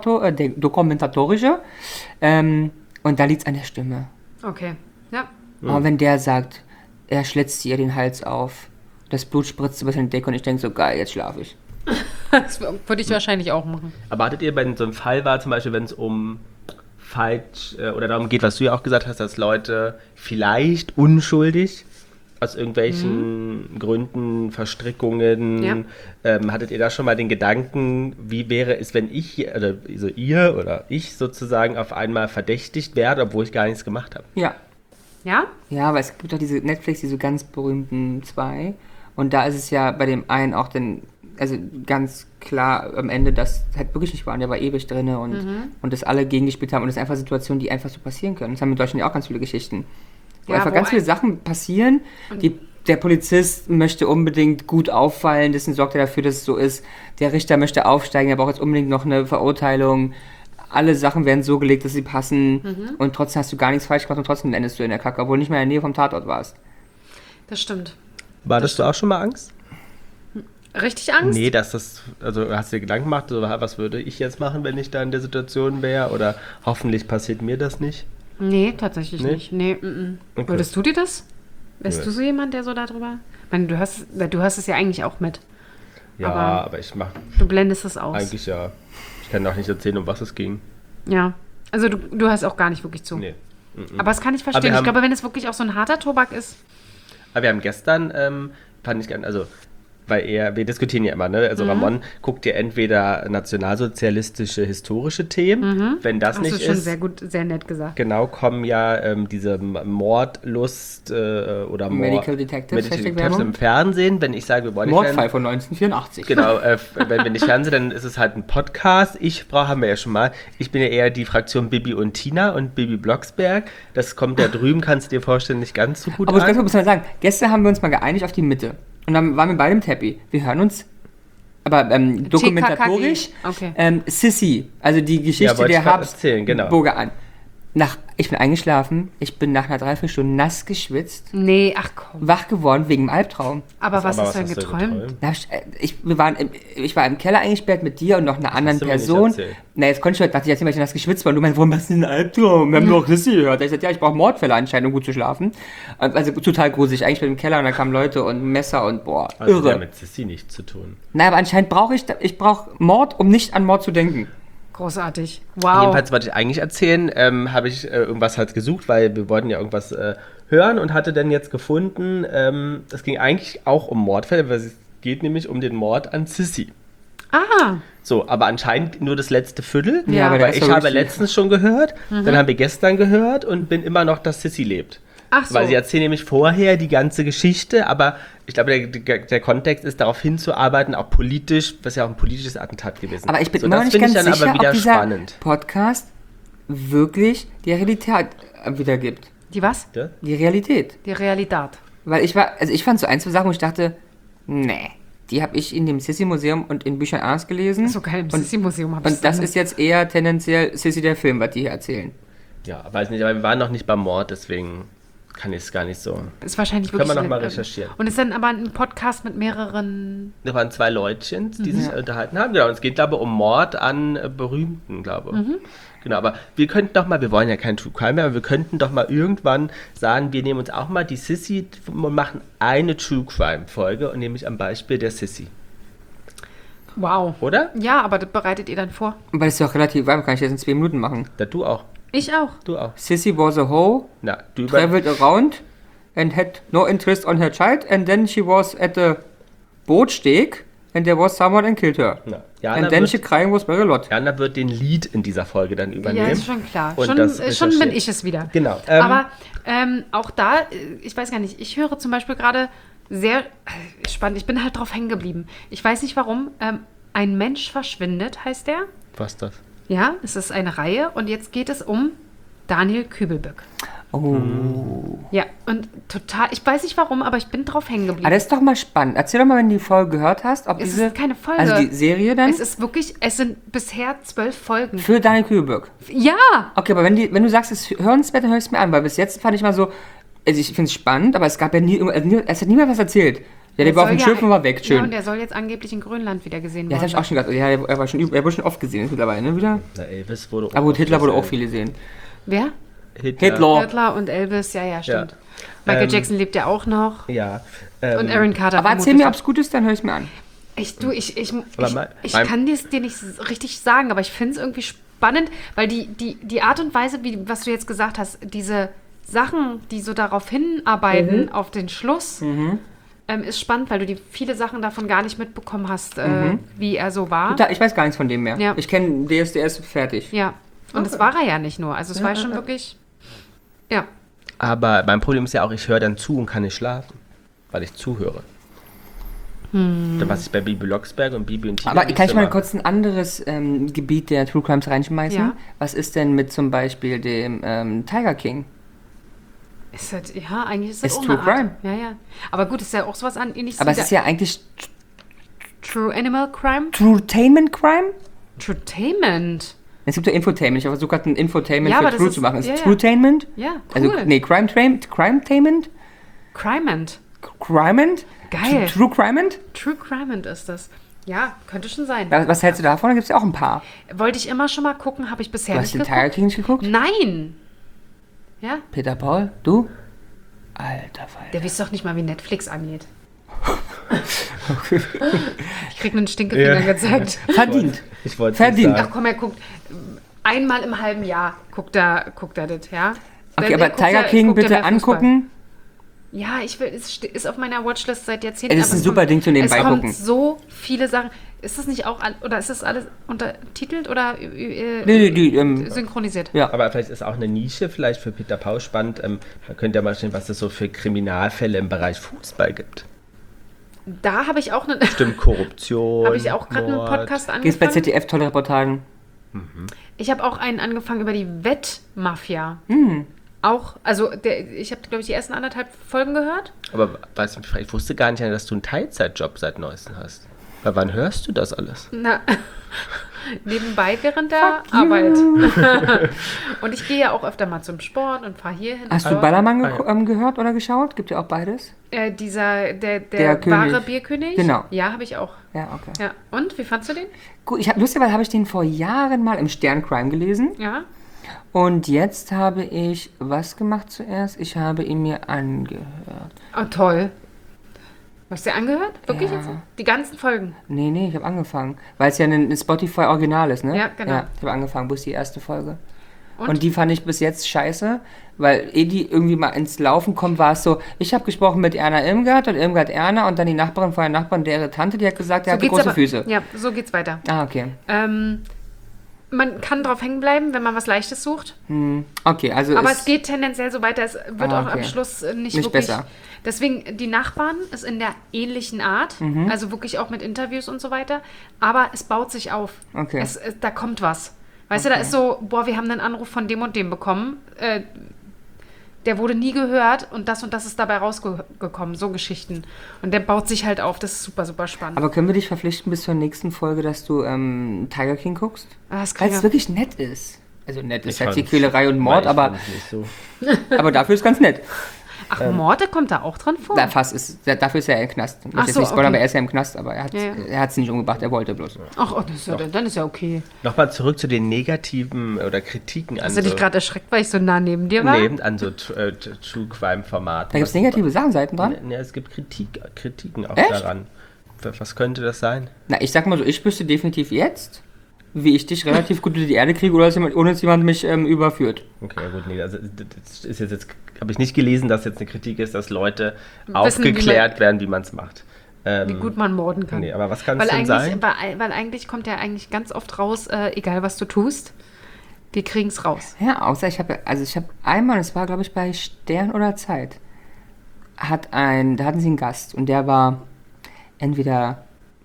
Speaker 1: dokumentatorische, und da liegt es an der Stimme.
Speaker 2: Okay, ja.
Speaker 1: Aber wenn der sagt, er schlitzt ihr den Hals auf, das Blut spritzt über seine Decke und ich denke so, geil, jetzt schlafe ich.
Speaker 2: Das würde ich wahrscheinlich auch machen.
Speaker 3: Aber hattet ihr, wenn so ein Fall war, zum Beispiel, wenn es um falsch oder darum geht, was du ja auch gesagt hast, dass Leute vielleicht unschuldig aus irgendwelchen Gründen, Verstrickungen, hattet ihr da schon mal den Gedanken, wie wäre es, wenn ich, oder also ihr oder ich sozusagen auf einmal verdächtigt werde, obwohl ich gar nichts gemacht habe?
Speaker 1: Ja.
Speaker 2: Ja?
Speaker 1: Ja, aber es gibt doch diese Netflix, diese ganz berühmten 2. Und da ist es ja bei dem einen auch dann, also ganz klar am Ende, dass halt wirklich nicht waren. Der war ewig drin und das alle gegengespielt haben. Und das sind einfach Situationen, die einfach so passieren können. Das haben in Deutschland ja auch ganz viele Geschichten. Wo einfach ganz viele Sachen passieren. Der Polizist möchte unbedingt gut auffallen, deswegen sorgt er dafür, dass es so ist. Der Richter möchte aufsteigen, er braucht jetzt unbedingt noch eine Verurteilung. Alle Sachen werden so gelegt, dass sie passen. Und trotzdem hast du gar nichts falsch gemacht und trotzdem endest du in der Kacke, obwohl du nicht mehr in der Nähe vom Tatort warst.
Speaker 2: Das stimmt.
Speaker 3: Hattest du auch schon mal Angst?
Speaker 2: Richtig Angst?
Speaker 3: Nee, also hast du dir Gedanken gemacht, so, was würde ich jetzt machen, wenn ich da in der Situation wäre? Oder hoffentlich passiert mir das nicht?
Speaker 2: Nee, tatsächlich nicht. Nee,
Speaker 3: Okay.
Speaker 2: Würdest du dir das? Wärst
Speaker 3: Nö.
Speaker 2: du so jemand, der so darüber... Ich meine, du hörst es ja eigentlich auch mit.
Speaker 3: Ja, aber ich mache
Speaker 2: Du blendest es aus.
Speaker 3: eigentlich ja. Ich kann auch nicht erzählen, um was es ging.
Speaker 2: Ja. Also du hörst auch gar nicht wirklich zu.
Speaker 3: Nee.
Speaker 2: Aber das kann ich
Speaker 3: Aber
Speaker 2: verstehen.
Speaker 3: wir
Speaker 2: Ich
Speaker 3: haben-
Speaker 2: glaube, wenn es wirklich auch so ein harter Tobak ist...
Speaker 3: Aber wir haben gestern, fand ich gerne, also, wir diskutieren ja immer, ne? Also Ramon guckt ja entweder nationalsozialistische, historische Themen, wenn das
Speaker 2: Hast du
Speaker 3: nicht
Speaker 2: schon
Speaker 3: ist.
Speaker 2: sehr gut, sehr nett gesagt.
Speaker 3: Genau, kommen ja diese Mordlust oder
Speaker 1: Medical Detectives, Hashtag Werbung.
Speaker 3: im Fernsehen. Wenn ich sage, wir wollen nicht
Speaker 1: Mordfall von 1984.
Speaker 3: Genau, wenn wir nicht Fernsehen, dann ist es halt ein Podcast. Haben wir ja schon mal. Ich bin ja eher die Fraktion Bibi und Tina und Bibi Blocksberg. Das kommt da drüben, kannst du dir vorstellen, nicht ganz so gut
Speaker 1: Aber das
Speaker 3: an.
Speaker 1: muss man sagen, gestern haben wir uns mal geeinigt auf die Mitte. Und dann waren wir beide im Happy. Wir hören uns, aber dokumentatorisch,
Speaker 2: Okay.
Speaker 1: Sissy, also die
Speaker 3: Ja,
Speaker 1: Geschichte
Speaker 3: wollte ich
Speaker 1: der
Speaker 3: grad erzählen, genau.
Speaker 1: Habsburger an. Ich bin eingeschlafen, ich bin nach einer Dreiviertelstunde nass geschwitzt,
Speaker 2: Nee, ach komm.
Speaker 1: wach geworden wegen dem Albtraum.
Speaker 2: Aber was
Speaker 3: Aber
Speaker 2: hast du denn
Speaker 3: hast
Speaker 2: geträumt?
Speaker 1: Da hab ich war im Keller eingesperrt mit dir und noch einer anderen
Speaker 3: hast du mir nicht
Speaker 1: Person.
Speaker 3: erzählt.
Speaker 1: Na, jetzt konnte ich heute, dachte ich, erzähl, weil ich nass geschwitzt war. Und du meinst, warum hast du denn einen Albtraum? Wir haben doch Sissy gehört. Ich sagte, ja, ich brauche Mordfälle anscheinend, um gut zu schlafen. Also total gruselig. Eigentlich bin ich im Keller und da kamen Leute und Messer und boah,
Speaker 3: Also
Speaker 1: irre.
Speaker 3: hat mit Sissi nichts zu tun.
Speaker 1: Nein, aber anscheinend brauche ich brauche Mord, um nicht an Mord zu denken.
Speaker 2: Großartig. Wow.
Speaker 3: Jedenfalls wollte ich eigentlich erzählen, habe ich irgendwas halt gesucht, weil wir wollten ja irgendwas hören und hatte dann jetzt gefunden, es ging eigentlich auch um Mordfälle, weil es geht nämlich um den Mord an Sissi.
Speaker 2: Ah,
Speaker 3: So, aber anscheinend nur das letzte Viertel,
Speaker 2: Ja, aber
Speaker 1: der
Speaker 3: weil
Speaker 1: ist
Speaker 3: ich
Speaker 1: ja
Speaker 3: habe
Speaker 1: richtig.
Speaker 3: letztens schon gehört, dann haben wir gestern gehört und bin immer noch, dass Sissi lebt.
Speaker 2: Ach so.
Speaker 3: Weil sie erzählen nämlich vorher die ganze Geschichte, aber ich glaube, der Kontext ist, darauf hinzuarbeiten, auch politisch, was ja auch ein politisches Attentat gewesen ist.
Speaker 1: Aber ich bin immer noch nicht ganz sicher, ob dieser
Speaker 3: spannend.
Speaker 1: Podcast wirklich die Realität wiedergibt.
Speaker 2: Die was?
Speaker 3: Ja?
Speaker 1: Die Realität.
Speaker 2: Die Realität.
Speaker 1: Weil ich fand so ein, zwei Sachen, wo ich dachte, nee, die habe ich in dem Sissi-Museum und in Büchern Ernst gelesen.
Speaker 2: So geil, im Sissi-Museum habe ich
Speaker 1: Und das ist jetzt eher tendenziell Sissi der Film, was die hier erzählen.
Speaker 3: Ja, weiß nicht, aber wir waren noch nicht beim Mord, deswegen kann ich es gar nicht so.
Speaker 2: Ist wahrscheinlich
Speaker 3: Können
Speaker 2: wirklich.
Speaker 3: wir noch mal recherchieren.
Speaker 2: Und ist dann aber ein Podcast mit mehreren.
Speaker 3: Da waren 2 Leutchen, die sich unterhalten haben. Genau, und es geht, glaube ich, um Mord an Berühmten, glaube ich. Genau, aber wir könnten doch mal, wir wollen ja kein True Crime mehr, aber wir könnten doch mal irgendwann sagen, wir nehmen uns auch mal die Sissi und machen eine True Crime Folge und nämlich am Beispiel der Sissi.
Speaker 2: Wow.
Speaker 3: Oder?
Speaker 2: Ja, aber das bereitet ihr dann vor.
Speaker 1: Weil das ist doch relativ warm, kann ich jetzt in 2 Minuten machen.
Speaker 3: Ja, du auch.
Speaker 2: Ich auch.
Speaker 3: Du auch.
Speaker 1: Sissy was a hoe,
Speaker 3: Na, du über.
Speaker 1: traveled around and had no interest on her child and then she was at the Bootsteg and there was someone and killed her.
Speaker 3: Na,
Speaker 1: And then she crying was very a lot.
Speaker 3: Jana wird den Lead in dieser Folge dann übernehmen.
Speaker 2: Ja, ist schon klar.
Speaker 3: Und
Speaker 2: Schon,
Speaker 3: das
Speaker 2: schon
Speaker 3: recherchieren.
Speaker 2: bin ich es wieder.
Speaker 3: Genau.
Speaker 2: Aber auch da, ich weiß gar nicht, ich höre zum Beispiel gerade sehr spannend, ich bin halt drauf hängen geblieben. Ich weiß nicht warum. Ein Mensch verschwindet, heißt der.
Speaker 3: Was ist das?
Speaker 2: Ja, es ist eine Reihe und jetzt geht es um Daniel Kübelböck.
Speaker 1: Oh.
Speaker 2: Ja, und total, ich weiß nicht warum, aber ich bin drauf hängen geblieben.
Speaker 1: Aber das ist doch mal spannend. Erzähl doch mal, wenn du die Folge gehört hast, ob
Speaker 2: Es
Speaker 1: diese...
Speaker 2: ist keine Folge.
Speaker 1: Also die Serie dann?
Speaker 2: Es ist wirklich, es sind bisher 12 Folgen.
Speaker 1: Für Daniel Kühlberg.
Speaker 2: Ja!
Speaker 1: Okay, aber wenn du sagst, es hörenswert, dann hör ich es mir an, weil bis jetzt fand ich mal so, also ich finde es spannend, aber es gab ja es hat niemand was erzählt. Ja, der war auf dem Schiff und war weg, schön.
Speaker 2: Ja, und der soll jetzt angeblich in Grönland wieder gesehen
Speaker 1: Ja, das
Speaker 2: worden
Speaker 1: habe ich auch schon gedacht. Ja, er wurde schon oft gesehen mittlerweile, ne, wieder?
Speaker 3: Na, Elvis wurde
Speaker 1: Aber gut, Hitler wurde auch viel gesehen.
Speaker 2: Wer?
Speaker 1: Hitler.
Speaker 2: Hitler und Elvis, ja, stimmt.
Speaker 3: Ja.
Speaker 2: Michael Jackson lebt ja auch noch.
Speaker 3: Ja.
Speaker 2: Und Aaron Carter.
Speaker 1: Aber erzähl mir, ob es gut ist, dann hör ich es mir an.
Speaker 2: Ich
Speaker 3: Aber
Speaker 2: kann dir nicht richtig sagen, aber ich finde es irgendwie spannend, weil die Art und Weise, was du jetzt gesagt hast, diese Sachen, die so darauf hinarbeiten, auf den Schluss, ist spannend, weil du viele Sachen davon gar nicht mitbekommen hast, wie er so war.
Speaker 1: Ich weiß gar nichts von dem mehr.
Speaker 2: Ja.
Speaker 1: Ich kenne DSDS fertig.
Speaker 2: Ja, und das war er ja nicht nur. Also es war schon wirklich, ja.
Speaker 3: Aber mein Problem ist ja auch, ich höre dann zu und kann nicht schlafen, weil ich zuhöre. Dann was ich bei Bibi Blocksberg und Bibi und Tina.
Speaker 1: Aber kann ich mal kurz ein anderes Gebiet der True Crimes reinschmeißen?
Speaker 2: Ja.
Speaker 1: Was ist denn mit zum Beispiel dem Tiger King?
Speaker 2: Ist das, ja, eigentlich ist das
Speaker 1: Ist
Speaker 2: auch
Speaker 1: True
Speaker 2: eine Art.
Speaker 1: Crime.
Speaker 2: Ja, ja. Aber gut, ist ja auch sowas ähnliches.
Speaker 1: Aber es ist ja eigentlich
Speaker 2: True Animal Crime?
Speaker 1: True-tainment Crime?
Speaker 2: True-tainment.
Speaker 1: Es gibt ja Infotainment. Ich habe versucht, gerade ein Infotainment
Speaker 2: Ja,
Speaker 1: für
Speaker 2: aber das
Speaker 1: True
Speaker 2: ist-
Speaker 1: zu machen. Ist
Speaker 2: ja, ja.
Speaker 1: True-tainment?
Speaker 2: Ja, cool.
Speaker 1: Also, nee, Crime-tainment?
Speaker 2: Crimement.
Speaker 1: Criment?
Speaker 2: Geil.
Speaker 1: True Crimement?
Speaker 2: True Crimement ist das. Ja, könnte schon sein.
Speaker 1: Was hältst du davon? Da gibt es ja auch ein paar.
Speaker 2: Wollte ich immer schon mal gucken, habe ich bisher
Speaker 1: Du hast
Speaker 2: nicht
Speaker 1: den Tiger
Speaker 2: geguckt.
Speaker 1: King nicht geguckt?
Speaker 2: Nein. Ja,
Speaker 1: Peter Paul? Du? Alter Falter.
Speaker 2: der weiß doch nicht mal, wie Netflix angeht. Ich krieg einen Stinkefinger gezeigt.
Speaker 1: Verdient.
Speaker 3: Ich wollte
Speaker 1: Verdient.
Speaker 2: Ach komm, er guckt einmal im halben Jahr guckt er das, ja.
Speaker 1: Okay,
Speaker 2: Der
Speaker 1: aber
Speaker 2: guckt
Speaker 1: Tiger
Speaker 2: ja-
Speaker 1: King
Speaker 2: guckt ja
Speaker 1: bitte
Speaker 2: mehr Fußball.
Speaker 1: angucken.
Speaker 2: Ja, es ist auf meiner Watchlist seit Jahrzehnten.
Speaker 1: Es ist
Speaker 2: aber
Speaker 1: ein super
Speaker 2: kommt-
Speaker 1: Ding zu nebenbei
Speaker 2: Es kommt
Speaker 1: gucken.
Speaker 2: so viele Sachen. Ist das nicht auch, oder ist das alles untertitelt oder synchronisiert?
Speaker 1: Ja.
Speaker 3: Aber vielleicht ist auch eine Nische vielleicht für Peter Paul spannend. Man könnte ja mal schauen, was es so für Kriminalfälle im Bereich Fußball gibt.
Speaker 2: Da habe ich auch eine.
Speaker 3: Stimmt, Korruption.
Speaker 2: Habe ich auch gerade einen
Speaker 3: Mord.
Speaker 2: Podcast
Speaker 1: Gibt es bei
Speaker 2: angefangen.
Speaker 1: ZDF tolle Reportagen?
Speaker 2: Ich habe auch einen angefangen über die Wettmafia. Auch, also ich habe, glaube ich, die ersten 1,5 Folgen gehört.
Speaker 3: Aber weißt du, ich wusste gar nicht, dass du einen Teilzeitjob seit neuestem hast. Weil wann hörst du das alles?
Speaker 2: Na, nebenbei während der Arbeit. Und ich gehe ja auch öfter mal zum Sport und fahre hier hin.
Speaker 1: Hast du
Speaker 2: dort.
Speaker 1: Ballermann gehört oder geschaut? Gibt ja auch beides?
Speaker 2: Der
Speaker 1: Der König.
Speaker 2: wahre Bierkönig?
Speaker 1: Genau.
Speaker 2: Ja, habe ich auch.
Speaker 1: Ja, okay.
Speaker 2: Ja. Und, wie fandst du den?
Speaker 1: Gut, lustigerweise habe ich den vor Jahren mal im Stern Crime gelesen.
Speaker 2: Ja.
Speaker 1: Und jetzt habe ich was gemacht zuerst? Ich habe ihn mir angehört.
Speaker 2: Oh, toll. Hast du dir angehört? Wirklich
Speaker 1: Ja.
Speaker 2: jetzt? Die ganzen Folgen?
Speaker 1: Nee, ich habe angefangen. Weil es ja ein Spotify-Original ist, ne?
Speaker 2: Ja, genau.
Speaker 1: Ja, ich habe angefangen, bis die erste Folge.
Speaker 2: Und?
Speaker 1: Und die fand ich bis jetzt scheiße, weil ehe die irgendwie mal ins Laufen kommt, war es so, ich habe gesprochen mit Erna Irmgard und Irmgard Erna und dann die Nachbarin von der Nachbarin, deren Tante, die hat gesagt, er hatte große Füße.
Speaker 2: Ja, so geht's weiter.
Speaker 1: Ah, okay.
Speaker 2: man kann drauf hängen bleiben, wenn man was Leichtes sucht.
Speaker 1: Okay, also
Speaker 2: Aber es geht tendenziell so weiter. Es wird auch am Schluss nicht wirklich
Speaker 1: besser.
Speaker 2: Deswegen, die Nachbarn ist in der ähnlichen Art. Also wirklich auch mit Interviews und so weiter. Aber es baut sich auf.
Speaker 1: Okay.
Speaker 2: Da kommt was. Weißt du, da ist so, wir haben einen Anruf von dem und dem bekommen. Der wurde nie gehört und das ist dabei rausgekommen. So Geschichten. Und der baut sich halt auf. Das ist super, super spannend.
Speaker 1: Aber können wir dich verpflichten bis zur nächsten Folge, dass du Tiger King guckst?
Speaker 2: Das
Speaker 1: Weil es wirklich nett ist. Also nett ist halt die
Speaker 3: fand's-
Speaker 1: Quälerei und Mord, aber
Speaker 3: Nicht so.
Speaker 1: dafür ist ganz nett.
Speaker 2: Ach, Morde kommt da auch dran vor?
Speaker 1: Dafür ist er im Knast. Ich
Speaker 2: Ach
Speaker 1: jetzt
Speaker 2: so,
Speaker 1: nicht spoilern,
Speaker 2: okay.
Speaker 1: aber er ist ja im Knast, aber er hat sie nicht umgebracht, er wollte bloß.
Speaker 2: Ach, dann ist ja okay.
Speaker 3: Nochmal zurück zu den negativen oder Kritiken an
Speaker 2: Hast du dich gerade erschreckt, weil ich so nah neben dir war?
Speaker 3: an so True Crime Formaten.
Speaker 1: Da gibt es negative Seiten dran.
Speaker 3: Ja, es gibt Kritiken auch
Speaker 1: Echt?
Speaker 3: daran. Was könnte das sein?
Speaker 1: Na, ich sag mal so, ich wüsste definitiv jetzt, wie ich dich relativ gut unter die Erde kriege, oder ohne dass jemand mich überführt.
Speaker 3: Okay, ja gut, nee, also das ist jetzt habe ich nicht gelesen, dass jetzt eine Kritik ist, dass Leute
Speaker 2: Wissen,
Speaker 3: aufgeklärt werden, wie man es macht.
Speaker 2: Wie gut man morden kann.
Speaker 3: Nee, aber was kann es
Speaker 2: Weil
Speaker 3: denn
Speaker 2: eigentlich,
Speaker 3: sein?
Speaker 2: weil eigentlich kommt ja eigentlich ganz oft raus, egal was du tust, wir kriegen es raus.
Speaker 1: Ja, außer ich habe einmal, das war glaube ich bei Stern oder Zeit, da hatten sie einen Gast und der war entweder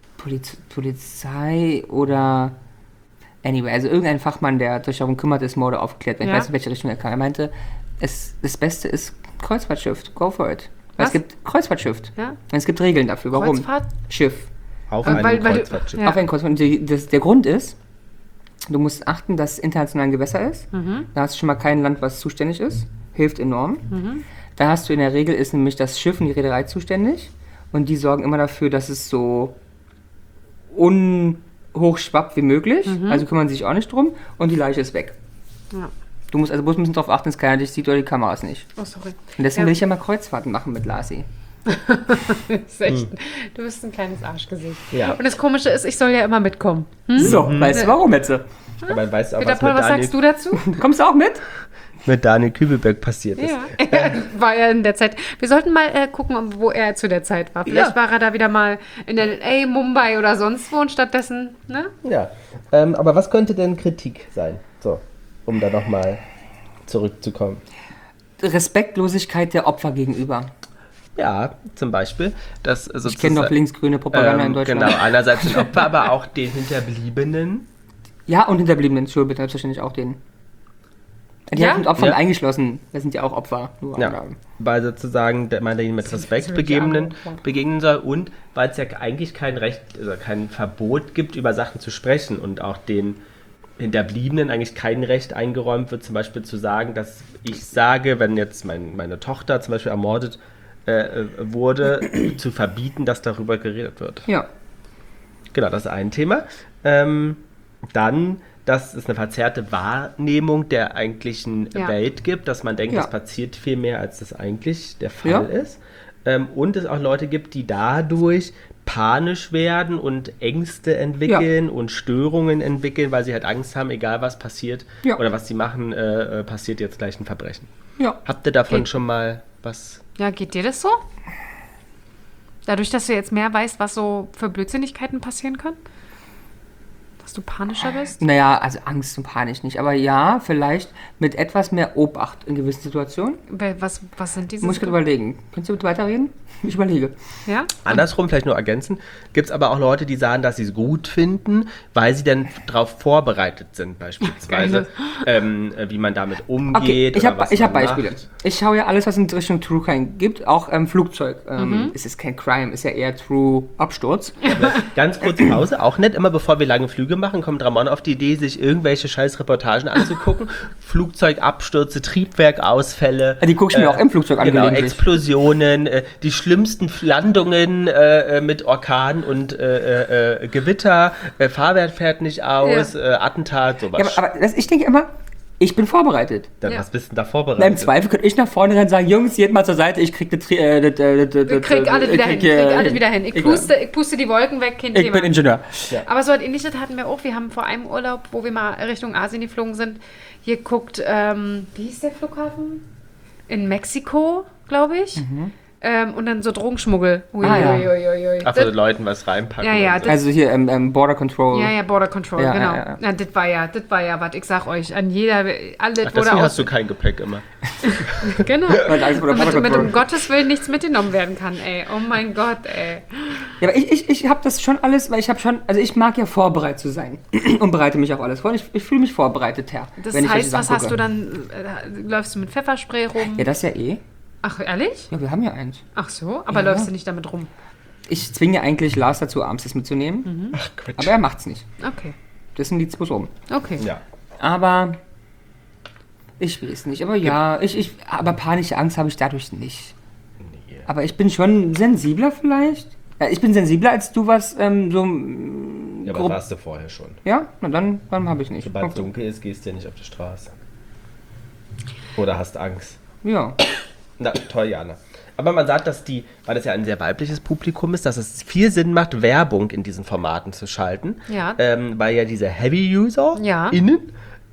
Speaker 1: Polizei oder anyway, also irgendein Fachmann, der sich darum kümmert, ist Morde aufgeklärt. Ich
Speaker 2: Ja.
Speaker 1: weiß nicht, in welche Richtung er kam. Er meinte, das Beste ist Kreuzfahrtschiff, go for it. Weil
Speaker 2: Was?
Speaker 1: es gibt Kreuzfahrtschiff.
Speaker 2: Ja?
Speaker 1: Und es gibt Regeln dafür. Warum?
Speaker 2: Kreuzfahrt?
Speaker 1: Schiff.
Speaker 3: Auf
Speaker 2: weil
Speaker 3: einem
Speaker 2: du-
Speaker 3: Kreuzfahrtschiff.
Speaker 2: Ja.
Speaker 1: Auf ein Kreuzfahrt. Und der Grund ist, du musst achten, dass es international ein Gewässer ist. Da hast du schon mal kein Land, was zuständig ist. Hilft enorm. Da hast du in der Regel, ist nämlich das Schiff und die Reederei zuständig. Und die sorgen immer dafür, dass es so unhochschwappt wie möglich. Also kümmern sich auch nicht drum. Und die Leiche ist weg.
Speaker 2: Ja.
Speaker 1: Du musst also bloß ein bisschen darauf achten, dass keiner dich sieht oder die Kameras nicht.
Speaker 2: Oh, sorry.
Speaker 1: Und deswegen
Speaker 2: Ja.
Speaker 1: will ich ja mal Kreuzfahrten machen mit Lasi.
Speaker 2: Das ist echt, du bist ein kleines Arschgesicht.
Speaker 3: Ja.
Speaker 2: Und das Komische ist, ich soll ja immer mitkommen.
Speaker 1: So, weißt du warum jetzt?
Speaker 3: Aber weißt du auch,
Speaker 2: Peter
Speaker 3: was
Speaker 2: Paul,
Speaker 3: mit
Speaker 2: was sagst du dazu?
Speaker 1: Kommst du auch mit?
Speaker 3: Daniel Kübelberg passiert ist?
Speaker 2: Ja, war er in der Zeit. Wir sollten mal gucken, wo er zu der Zeit war. Vielleicht war er da wieder mal in LA, Mumbai oder sonst wo und stattdessen, ne?
Speaker 3: Ja. Aber was könnte denn Kritik sein? So, um da nochmal zurückzukommen.
Speaker 1: Respektlosigkeit der Opfer gegenüber.
Speaker 3: Ja, zum Beispiel. Dass
Speaker 1: Ich kenne doch linksgrüne Propaganda in Deutschland.
Speaker 3: Genau, einerseits den Opfer, aber auch den Hinterbliebenen.
Speaker 1: Ja, und Hinterbliebenen, Entschuldigung, selbstverständlich auch den. Die
Speaker 2: Ja?
Speaker 1: sind Opfern
Speaker 3: Ja.
Speaker 1: eingeschlossen. Das sind ja auch Opfer. Nur
Speaker 3: Ja,
Speaker 1: andere.
Speaker 3: weil sozusagen man denen mit Respekt
Speaker 2: wirklich
Speaker 3: begegnen
Speaker 2: andere
Speaker 3: soll und weil es ja eigentlich kein Recht, also kein Verbot gibt, über Sachen zu sprechen und auch den Hinterbliebenen eigentlich kein Recht eingeräumt wird, zum Beispiel zu sagen, dass ich sage, wenn jetzt meine Tochter zum Beispiel ermordet wurde, zu verbieten, dass darüber geredet wird.
Speaker 1: Ja.
Speaker 3: Genau, das ist ein Thema. Dann, dass es eine verzerrte Wahrnehmung der eigentlichen
Speaker 2: Ja.
Speaker 3: Welt gibt, dass man denkt,
Speaker 1: Ja.
Speaker 3: es passiert viel mehr, als das eigentlich der Fall
Speaker 1: Ja.
Speaker 3: ist. Und es auch Leute gibt, die dadurch panisch werden und Ängste entwickeln und Störungen entwickeln, weil sie halt Angst haben, egal was passiert
Speaker 1: Ja.
Speaker 3: oder was sie machen, passiert jetzt gleich ein Verbrechen.
Speaker 1: Ja.
Speaker 3: Habt ihr davon
Speaker 2: Okay.
Speaker 3: schon mal was?
Speaker 2: Ja, geht dir das so? Dadurch, dass du jetzt mehr weißt, was so für Blödsinnigkeiten passieren können? Dass du panischer bist?
Speaker 1: Naja, also Angst und Panik nicht. Aber ja, vielleicht mit etwas mehr Obacht in gewissen Situationen.
Speaker 2: Was sind diese?
Speaker 1: Muss ich gerade überlegen. Kannst du bitte weiterreden? Ich überlege.
Speaker 2: Ja?
Speaker 3: Andersrum, vielleicht nur ergänzen, gibt es aber auch Leute, die sagen, dass sie es gut finden, weil sie dann darauf vorbereitet sind, beispielsweise, wie man damit
Speaker 1: Okay,
Speaker 3: umgeht.
Speaker 1: ich habe
Speaker 3: was
Speaker 1: hab
Speaker 3: man
Speaker 1: Beispiele.
Speaker 3: macht.
Speaker 1: Ich schaue ja alles, was in Richtung True Crime gibt. Auch Flugzeug. Es ist kein Crime, ist ja eher True Absturz.
Speaker 3: Ganz kurze Pause, auch nicht immer bevor wir lange Flüge machen, kommt Ramon auf die Idee, sich irgendwelche scheiß Reportagen anzugucken. Flugzeugabstürze, Triebwerkausfälle.
Speaker 1: Die gucke ich mir auch im Flugzeug an,
Speaker 3: Genau,
Speaker 1: gelegentlich.
Speaker 3: Explosionen, die schlimmsten Landungen mit Orkan und Gewitter, Fahrwerk fährt nicht aus, Attentat, sowas.
Speaker 1: Ja, aber ich denke immer, ich bin vorbereitet.
Speaker 3: Dann,
Speaker 2: Ja.
Speaker 3: was bist denn da
Speaker 1: Na,
Speaker 3: vorbereitet?
Speaker 1: im Zweifel könnte ich nach vorne rennen und sagen, Jungs, geht mal zur Seite, ich krieg
Speaker 2: Ich krieg alles wieder hin. Krieg alles wieder hin. Ich puste die Wolken weg, kein
Speaker 1: Ich
Speaker 2: Thema.
Speaker 1: bin Ingenieur.
Speaker 2: Aber so was Ähnliches hatten wir auch. Wir haben vor einem Urlaub, wo wir mal Richtung Asien geflogen sind, hier guckt, wie hieß der Flughafen? In Mexiko, glaube ich. und dann so Drogenschmuggel.
Speaker 1: Ja.
Speaker 3: Ach, von Leuten was reinpacken.
Speaker 2: Ja,
Speaker 3: und so.
Speaker 1: Also hier Border Control.
Speaker 2: Ja, Border Control,
Speaker 1: Ja,
Speaker 2: genau.
Speaker 1: ja.
Speaker 2: Ja, das war ja, was ich sag euch, an jeder, alles
Speaker 3: Ach,
Speaker 2: wurde
Speaker 3: deswegen
Speaker 2: aus...
Speaker 3: hast du kein Gepäck immer.
Speaker 2: Genau.
Speaker 1: Weil Angst vor der Border
Speaker 2: Mit
Speaker 1: Control.
Speaker 2: um Gottes Willen nichts mitgenommen werden kann, ey. Oh mein Gott, ey.
Speaker 1: Ja, aber ich habe das schon alles, weil ich mag ja vorbereitet zu sein und bereite mich auf alles vor. Ich fühle mich vorbereitet, Herr.
Speaker 2: Das
Speaker 1: wenn ich
Speaker 2: heißt,
Speaker 1: solche
Speaker 2: was
Speaker 1: Sachen
Speaker 2: hast
Speaker 1: gucke.
Speaker 2: du dann, läufst du mit Pfefferspray rum?
Speaker 1: Ja, das ja eh.
Speaker 2: Ach, ehrlich?
Speaker 1: Ja, wir haben ja eins.
Speaker 2: Ach so, aber
Speaker 1: Ja.
Speaker 2: läufst du nicht damit rum?
Speaker 1: Ich zwinge ja eigentlich Lars dazu, abends das mitzunehmen.
Speaker 3: Ach, Quatsch.
Speaker 1: Aber er macht's nicht.
Speaker 2: Okay,
Speaker 1: Das sind die zwei rum.
Speaker 2: okay.
Speaker 3: Ja.
Speaker 1: Aber ich weiß nicht. Aber ja, aber panische Angst habe ich dadurch nicht.
Speaker 3: Nee.
Speaker 1: Aber ich bin schon sensibler vielleicht. Ja, ich bin sensibler als du, was so.
Speaker 3: Ja, aber
Speaker 1: grob-
Speaker 3: warst du vorher schon.
Speaker 1: Ja, na dann habe ich nicht.
Speaker 3: Sobald es dunkel ist, gehst du ja nicht auf die Straße. Oder hast Angst.
Speaker 1: Ja.
Speaker 3: Na, toll, Jana. Aber man sagt, weil das ja ein sehr weibliches Publikum ist, dass es viel Sinn macht, Werbung in diesen Formaten zu schalten.
Speaker 2: Ja.
Speaker 3: Weil ja diese Heavy-User
Speaker 2: Ja.
Speaker 3: innen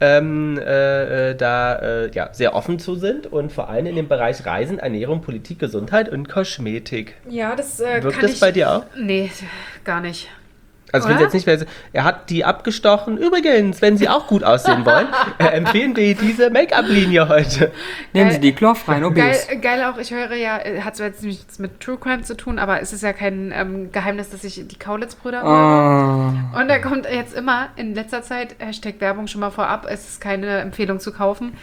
Speaker 3: sehr offen zu sind und vor allem in dem Bereich Reisen, Ernährung, Politik, Gesundheit und Kosmetik.
Speaker 2: Ja, das
Speaker 3: Wirkt
Speaker 2: kann
Speaker 3: das
Speaker 2: ich...
Speaker 3: bei dir auch?
Speaker 2: Nee, gar nicht.
Speaker 3: Also wenn
Speaker 2: Oder?
Speaker 3: Sie jetzt nicht, er hat die abgestochen. Übrigens, wenn Sie auch gut aussehen wollen, empfehlen wir diese Make-up-Linie heute.
Speaker 1: Nehmen Sie die chlorfreien OBs.
Speaker 2: Geil auch, ich höre ja, hat zwar jetzt nichts mit True Crime zu tun, aber es ist ja kein Geheimnis, dass ich die Kaulitz-Brüder höre. Und da kommt jetzt immer in letzter Zeit, #Werbung schon mal vorab, es ist keine Empfehlung zu kaufen,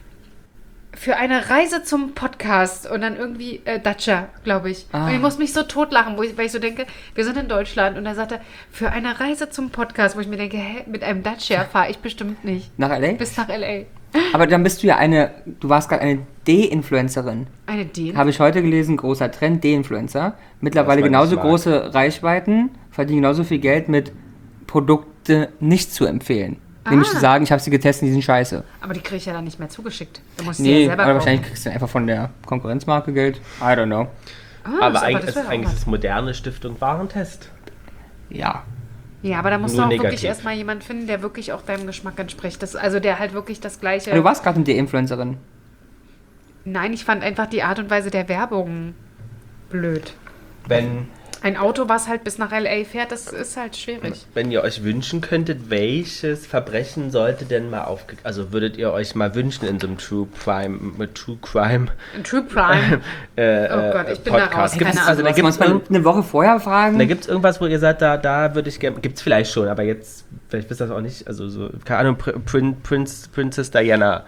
Speaker 2: für eine Reise zum Podcast und dann irgendwie Dacia, glaube ich. Und ich muss mich so totlachen, weil ich so denke, wir sind in Deutschland und da sagt er, für eine Reise zum Podcast, wo ich mir denke, hä, mit einem Dacia fahre ich bestimmt nicht.
Speaker 1: Nach L.A.?
Speaker 2: Bis nach L.A.
Speaker 1: Aber dann bist du ja du warst gerade eine D-Influencerin.
Speaker 2: Eine D.
Speaker 1: Habe ich heute gelesen, großer Trend, D-Influencer. Mittlerweile
Speaker 3: Was man
Speaker 1: genauso
Speaker 3: nicht mag.
Speaker 1: große Reichweiten, verdienen genauso viel Geld mit Produkte nicht zu empfehlen. Nämlich zu sagen, ich habe sie getestet, die sind scheiße.
Speaker 2: Aber die kriege ich ja dann nicht mehr zugeschickt. Da musst du ja
Speaker 1: Nee,
Speaker 2: selber
Speaker 1: aber
Speaker 2: kaufen.
Speaker 1: wahrscheinlich kriegst du einfach von der Konkurrenzmarke Geld. I don't know.
Speaker 3: Aber
Speaker 2: das
Speaker 3: eigentlich
Speaker 2: wäre
Speaker 3: ist
Speaker 2: auch
Speaker 3: eigentlich
Speaker 2: was.
Speaker 3: das moderne Stiftung Warentest.
Speaker 1: Ja.
Speaker 2: Ja, aber da musst
Speaker 3: Nur
Speaker 2: du auch wirklich
Speaker 3: negativ.
Speaker 2: erstmal jemanden finden, der wirklich auch deinem Geschmack entspricht. Also der halt wirklich das Gleiche...
Speaker 1: Du warst gerade eine D-Influencerin.
Speaker 2: Nein, ich fand einfach die Art und Weise der Werbung blöd.
Speaker 3: Wenn
Speaker 2: Ein Auto, was halt bis nach L.A. fährt, das ist halt schwierig.
Speaker 3: Wenn ihr euch wünschen könntet, welches Verbrechen sollte denn mal also würdet ihr euch mal wünschen in so einem True Crime
Speaker 2: In True Crime. Oh Gott, ich bin da raus.
Speaker 3: Podcast? Gibt's,
Speaker 2: Keine
Speaker 3: also da
Speaker 1: Da
Speaker 3: gibt es
Speaker 1: muss man eine Woche vorher fragen.
Speaker 3: irgendwas, wo ihr sagt, da würde ich gerne, gibt es vielleicht schon, aber jetzt, vielleicht wisst ihr das auch nicht, also so, keine Ahnung, Princess Diana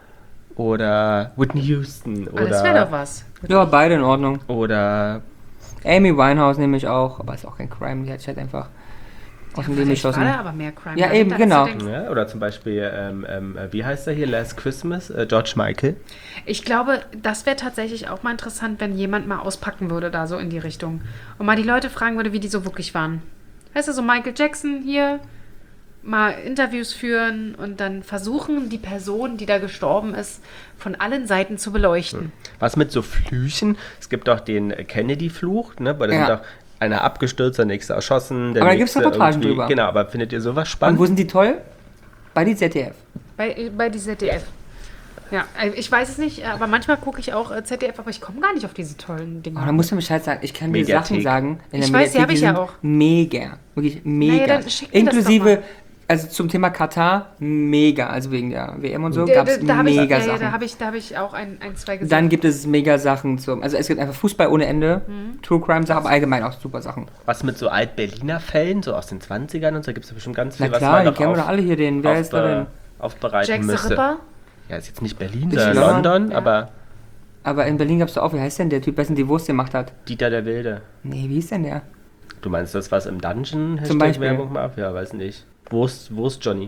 Speaker 3: oder Whitney Houston
Speaker 2: Das wäre doch was.
Speaker 1: Ja, beide in Ordnung.
Speaker 3: oder
Speaker 1: Amy Winehouse nehme ich auch, aber ist auch kein Crime, die hat sich halt einfach aus dem Leben
Speaker 2: Vielleicht war
Speaker 1: geschossen.
Speaker 2: da aber mehr Crime.
Speaker 1: Ja,
Speaker 2: dahinter,
Speaker 1: eben,
Speaker 2: dass
Speaker 1: genau.
Speaker 2: du denkst,
Speaker 3: ja, oder zum Beispiel, wie heißt er hier, Last Christmas, George Michael.
Speaker 2: Ich glaube, das wäre tatsächlich auch mal interessant, wenn jemand mal auspacken würde, da so in die Richtung. Und mal die Leute fragen würde, wie die so wirklich waren. Weißt du, so Michael Jackson hier, mal Interviews führen und dann versuchen, die Person, die da gestorben ist, von allen Seiten zu beleuchten.
Speaker 3: Was mit so Flüchen? Es gibt auch den Kennedy-Fluch, ne? Weil da
Speaker 1: Ja.
Speaker 3: sind auch einer abgestürzt, der nächste erschossen. Der
Speaker 1: Aber da gibt's
Speaker 3: nächste
Speaker 1: Reportagen
Speaker 3: irgendwie-
Speaker 1: drüber.
Speaker 3: Genau, aber findet ihr sowas
Speaker 1: Und
Speaker 3: spannend?
Speaker 1: wo sind die toll? Bei die ZDF.
Speaker 2: Bei die ZDF. Ja, ich weiß es nicht, aber manchmal gucke ich auch ZDF, aber ich komme gar nicht auf diese tollen Dinge.
Speaker 1: Aber da musst du Bescheid sagen, ich kann dir
Speaker 3: Mediathek.
Speaker 1: Sachen sagen. In der
Speaker 2: Ich weiß, die
Speaker 1: Mediathek,
Speaker 2: hab ich
Speaker 1: die
Speaker 2: ja
Speaker 1: sind
Speaker 2: auch.
Speaker 1: Mega. Wirklich mega.
Speaker 2: dann schick mir das doch
Speaker 1: Inklusive,
Speaker 2: mal.
Speaker 1: also zum Thema Katar, mega. Also wegen der WM und so
Speaker 2: Da-
Speaker 1: gab es
Speaker 2: da hab ich-
Speaker 1: mega
Speaker 2: ja,
Speaker 1: Sachen.
Speaker 2: da habe ich auch ein, zwei gesehen.
Speaker 1: Dann gibt es mega Sachen also es gibt einfach Fußball ohne Ende,
Speaker 2: Mhm.
Speaker 1: True Crime Sachen, aber allgemein auch super Sachen.
Speaker 3: Was mit so Alt-Berliner Fällen, so aus den 20ern und so, gibt es bestimmt ganz viel,
Speaker 1: Na
Speaker 3: was
Speaker 1: klar,
Speaker 3: man
Speaker 1: die
Speaker 3: noch
Speaker 1: kennen wir doch alle hier, wer ist da denn?
Speaker 3: aufbereiten
Speaker 2: Jack the
Speaker 3: müsste.
Speaker 2: Ripper?
Speaker 3: Ja, ist jetzt nicht Berlin,
Speaker 1: Ist
Speaker 3: sondern
Speaker 1: London,
Speaker 3: London,
Speaker 2: ja.
Speaker 3: aber
Speaker 1: Aber in Berlin gab es doch auch, wie heißt denn der Typ, wessen die Wurst gemacht hat?
Speaker 3: Dieter der Wilde.
Speaker 1: Nee, wie hieß denn der?
Speaker 3: Du meinst das, was im Dungeon
Speaker 1: Zum Beispiel.
Speaker 3: Werbung macht? Ja, weiß nicht. Wurst Johnny.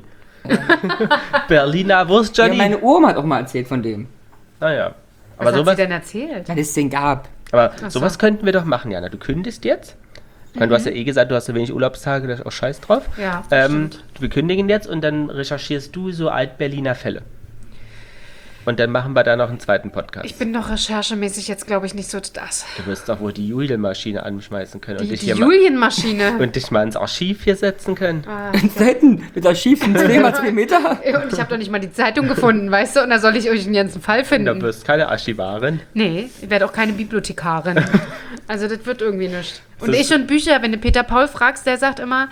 Speaker 3: Berliner Wurst Johnny.
Speaker 1: Ja, meine Oma hat auch mal erzählt von dem.
Speaker 3: Naja.
Speaker 2: Was
Speaker 3: Aber
Speaker 2: hat sie
Speaker 3: sowas,
Speaker 2: denn erzählt?
Speaker 1: Weil es den gab.
Speaker 3: aber
Speaker 2: Ach so.
Speaker 3: sowas könnten wir doch machen, Jana. Du kündigst jetzt. Ich meine, du hast ja eh gesagt, du hast so wenig Urlaubstage, da ist auch scheiß drauf.
Speaker 2: Ja, das stimmt.
Speaker 3: Wir kündigen jetzt und dann recherchierst du so Alt-Berliner Fälle. Und dann machen wir da noch einen zweiten Podcast.
Speaker 2: Ich bin doch recherchemäßig jetzt, glaube ich, nicht so das.
Speaker 3: Du wirst doch wohl die Julienmaschine anschmeißen können.
Speaker 2: Die
Speaker 3: hier
Speaker 2: Julienmaschine.
Speaker 3: und dich mal ins Archiv hier setzen können.
Speaker 1: Selten, mit Archiv von 2x2 Meter.
Speaker 2: Und ich habe doch nicht mal die Zeitung gefunden, weißt du? Und da soll ich euch den ganzen Fall finden.
Speaker 3: Du wirst keine Archivarin.
Speaker 2: Nee, ich werde auch keine Bibliothekarin. Also das wird irgendwie nichts. Und ich und Bücher, wenn du Peter Paul fragst, der sagt immer,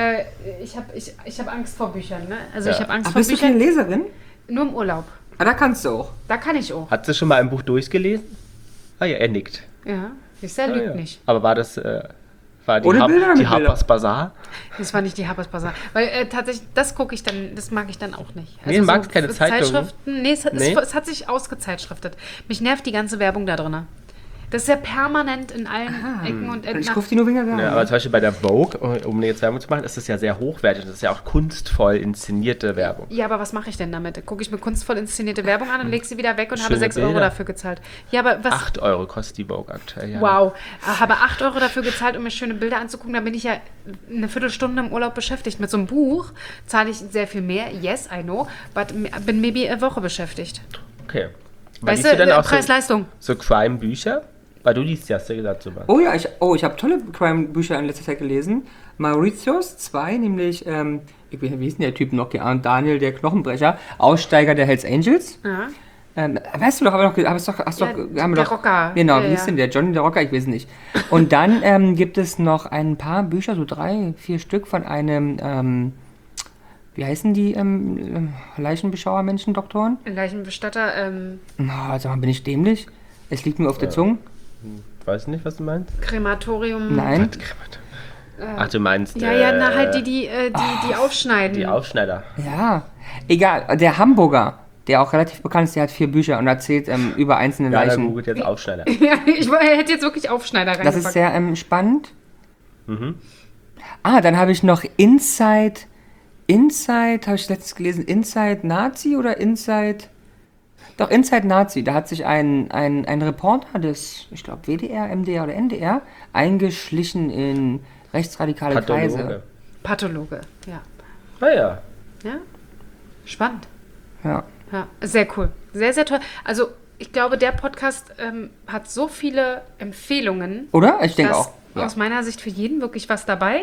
Speaker 2: ich hab Angst vor Büchern. Ne? Also ich habe Angst vor
Speaker 1: Bist du
Speaker 2: Büchern.
Speaker 1: keine Leserin?
Speaker 2: Nur im Urlaub.
Speaker 1: Ah, da kannst du auch.
Speaker 2: Da kann ich auch.
Speaker 3: Hat sie schon mal ein Buch durchgelesen? Ah ja, er nickt.
Speaker 2: Ja, er lügt
Speaker 3: ja.
Speaker 2: nicht.
Speaker 3: Aber war das war die,
Speaker 1: Ohne Bilder,
Speaker 3: die
Speaker 1: mit Bilder?
Speaker 3: Harper's Bazaar?
Speaker 2: Das war nicht die Harper's Bazaar. Weil tatsächlich, das gucke ich dann, das mag ich dann auch nicht.
Speaker 3: Nee, du magst keine Zeitungen?
Speaker 2: Zeitschriften, nee, es hat sich ausgezeitschriftet. Mich nervt die ganze Werbung da drin. Das ist ja permanent in allen Ecken und Enden.
Speaker 1: Ich rufe die nur wegen der Werbung.
Speaker 3: Ja, aber zum Beispiel bei der Vogue, um jetzt Werbung zu machen, ist das ja sehr hochwertig. Das ist ja auch kunstvoll inszenierte Werbung.
Speaker 2: Ja, aber was mache ich denn damit? Gucke ich mir kunstvoll inszenierte Werbung an und lege sie wieder weg und habe
Speaker 3: Schöne
Speaker 2: 6 Euro
Speaker 3: Bilder.
Speaker 2: dafür gezahlt. Ja, aber was...
Speaker 3: 8 Euro kostet die Vogue aktuell, ja.
Speaker 2: Wow. Habe 8 Euro dafür gezahlt, um mir schöne Bilder anzugucken. Da bin ich ja eine Viertelstunde im Urlaub beschäftigt. Mit so einem Buch zahle ich sehr viel mehr. Yes, I know. But bin maybe eine Woche beschäftigt.
Speaker 3: Okay.
Speaker 2: Weißt
Speaker 3: liest
Speaker 2: du,
Speaker 3: dann auch
Speaker 2: Preis-Leistung.
Speaker 3: so Crime-Bücher? Weil du liest ja, hast du ja gesagt, sowas.
Speaker 1: Oh ja, ich habe tolle Crime-Bücher in letzter Zeit gelesen. Mauritius 2, nämlich, wie hieß denn der Typ noch? Daniel, der Knochenbrecher, Aussteiger der Hells Angels.
Speaker 2: Ja.
Speaker 1: Weißt du doch, haben wir
Speaker 2: der
Speaker 1: doch.
Speaker 2: Rocker.
Speaker 1: Genau,
Speaker 2: Ja,
Speaker 1: wie hieß
Speaker 2: ja.
Speaker 1: denn der? Johnny der Rocker, ich weiß nicht. Und dann gibt es noch ein paar Bücher, so 3, 4 Stück von einem, wie heißen die Leichenbeschauer-Menschen-Doktoren?
Speaker 2: Leichenbestatter,
Speaker 1: Sag mal, bin ich dämlich? Es liegt mir auf der Zunge.
Speaker 3: Weiß nicht, was du meinst?
Speaker 2: Krematorium.
Speaker 1: Nein.
Speaker 3: Ach, du meinst...
Speaker 2: Ja, na halt die aufschneiden.
Speaker 3: Die Aufschneider.
Speaker 1: Ja, egal. Der Hamburger, der auch relativ bekannt ist, der hat 4 Bücher und erzählt über einzelne
Speaker 3: Ja, da
Speaker 1: Leichen.
Speaker 3: googelt jetzt Aufschneider.
Speaker 2: Ja, ich hätte jetzt wirklich Aufschneider reingepackt.
Speaker 1: Das ist sehr spannend. Dann habe ich noch Inside, habe ich letztens gelesen, Inside Nazi oder Inside... Doch, Inside Nazi, da hat sich ein Reporter des, ich glaube, WDR, MDR oder NDR eingeschlichen in rechtsradikale Kreise.
Speaker 2: Pathologe, ja.
Speaker 3: Ah ja.
Speaker 2: Ja? Spannend.
Speaker 1: Ja.
Speaker 2: Ja, sehr cool. Sehr, sehr toll. Also, ich glaube, der Podcast hat so viele Empfehlungen.
Speaker 1: Oder? Ich denke
Speaker 2: dass
Speaker 1: auch. Ja.
Speaker 2: Aus meiner Sicht für jeden wirklich was dabei.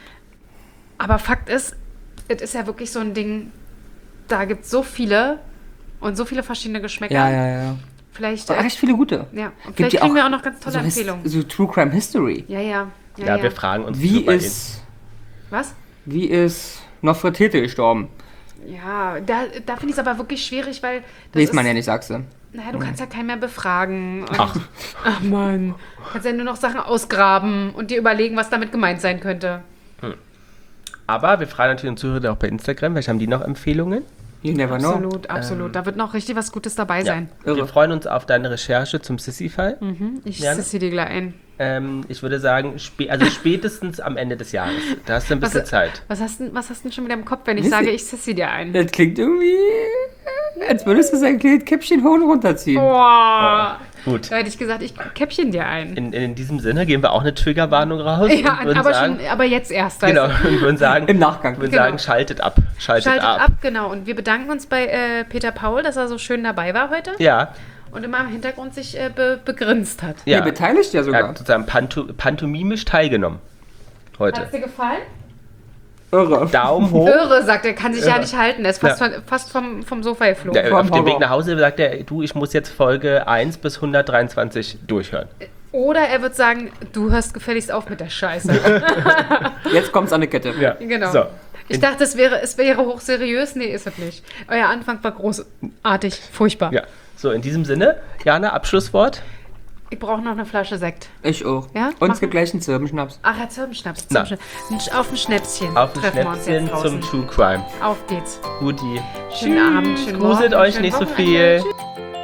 Speaker 2: Aber Fakt ist, es ist ja wirklich so ein Ding, da gibt es so viele und so viele verschiedene Geschmäcker.
Speaker 1: Ja.
Speaker 2: Vielleicht,
Speaker 1: Echt viele gute.
Speaker 2: ja. Und
Speaker 1: Gibt
Speaker 2: vielleicht
Speaker 1: ja
Speaker 2: kriegen
Speaker 1: auch
Speaker 2: wir auch noch ganz tolle Empfehlungen.
Speaker 1: So True Crime History.
Speaker 2: Ja.
Speaker 3: Ja, wir fragen uns
Speaker 1: Wie
Speaker 3: super
Speaker 2: Was?
Speaker 1: ist Nofretete gestorben?
Speaker 2: Ja, da finde ich es aber wirklich schwierig, weil...
Speaker 1: Weiß man ja nicht, sagst du.
Speaker 2: Naja, du kannst ja keinen mehr befragen. Und,
Speaker 3: Ach.
Speaker 2: Ach Mann. Du kannst ja nur noch Sachen ausgraben und dir überlegen, was damit gemeint sein könnte.
Speaker 3: Aber wir fragen natürlich unsere Zuhörer auch bei Instagram. Vielleicht haben die noch Empfehlungen.
Speaker 1: You never know.
Speaker 2: Absolut. Da wird noch richtig was Gutes dabei sein.
Speaker 3: Wir
Speaker 1: Irre.
Speaker 3: freuen uns auf deine Recherche zum Sissy-Fall.
Speaker 2: Ich
Speaker 3: Jana?
Speaker 2: sitze dir gleich ein.
Speaker 3: Ich würde sagen, spätestens am Ende des Jahres. Da hast du ein bisschen Zeit.
Speaker 2: Was hast du denn schon wieder im Kopf, wenn ich
Speaker 1: Wisst
Speaker 2: sage,
Speaker 1: ihr-
Speaker 2: ich sitze dir ein?
Speaker 1: Das klingt irgendwie, als würdest du sein Käppchen hoch und runter ziehen.
Speaker 2: Boah.
Speaker 3: Gut.
Speaker 2: Da hätte ich gesagt, ich käppchen dir ein.
Speaker 3: In diesem Sinne geben wir auch eine Triggerwarnung raus.
Speaker 2: Ja,
Speaker 3: und würden
Speaker 2: aber,
Speaker 3: sagen,
Speaker 2: aber jetzt erst. weißt
Speaker 3: Genau,
Speaker 2: du.
Speaker 3: und würden sagen,
Speaker 1: Im Nachgang.
Speaker 3: würden
Speaker 2: Genau.
Speaker 3: sagen, schaltet ab.
Speaker 2: Schaltet ab, genau. Und wir bedanken uns bei Peter Paul, dass er so schön dabei war heute
Speaker 3: Ja,
Speaker 2: und immer im Hintergrund sich begrinst hat.
Speaker 1: Ja.
Speaker 3: ja.
Speaker 1: Beteiligt ja
Speaker 3: Er
Speaker 1: sogar.
Speaker 3: hat sozusagen pantomimisch teilgenommen.
Speaker 2: Hat es
Speaker 3: Heute.
Speaker 2: dir gefallen?
Speaker 1: Irre.
Speaker 3: Daumen hoch.
Speaker 2: Irre, sagt er, kann sich ja
Speaker 3: Irre.
Speaker 2: nicht halten. Er ist fast vom Sofa geflogen.
Speaker 3: Der, auf dem
Speaker 1: Horror.
Speaker 3: Weg nach Hause sagt er, du, ich muss jetzt Folge 1 bis 123 durchhören.
Speaker 2: Oder er wird sagen, du hörst gefälligst auf mit der Scheiße.
Speaker 1: Jetzt kommt's an die Kette.
Speaker 3: Ja,
Speaker 2: Genau.
Speaker 3: So.
Speaker 2: Ich dachte, es wäre hochseriös. Nee, ist es nicht. Euer Anfang war großartig, furchtbar.
Speaker 3: Ja. So, in diesem Sinne, Jana, Abschlusswort.
Speaker 2: Ich brauche noch eine Flasche Sekt.
Speaker 1: Ich auch.
Speaker 2: Ja?
Speaker 1: Und
Speaker 2: Machen.
Speaker 1: es gibt gleich einen Zirbenschnaps.
Speaker 2: Ach, ja, Zirbenschnaps.
Speaker 3: Na.
Speaker 2: Auf ein Schnäpschen.
Speaker 3: Auf ein
Speaker 2: treffen wir uns
Speaker 3: Schnäpschen
Speaker 2: jetzt draußen.
Speaker 3: zum True Crime.
Speaker 2: Auf geht's.
Speaker 3: Guti.
Speaker 2: Schönen Abend, schönen
Speaker 3: Gruselt
Speaker 2: Morgen,
Speaker 3: euch
Speaker 2: schönen
Speaker 3: nicht so
Speaker 2: Wochenende.
Speaker 3: viel.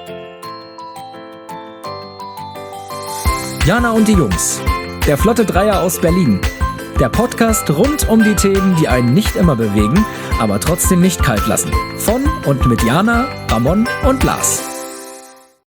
Speaker 4: Jana und die Jungs. Der Flotte Dreier aus Berlin. Der Podcast rund um die Themen, die einen nicht immer bewegen, aber trotzdem nicht kalt lassen. Von und mit Jana, Ramon und Lars.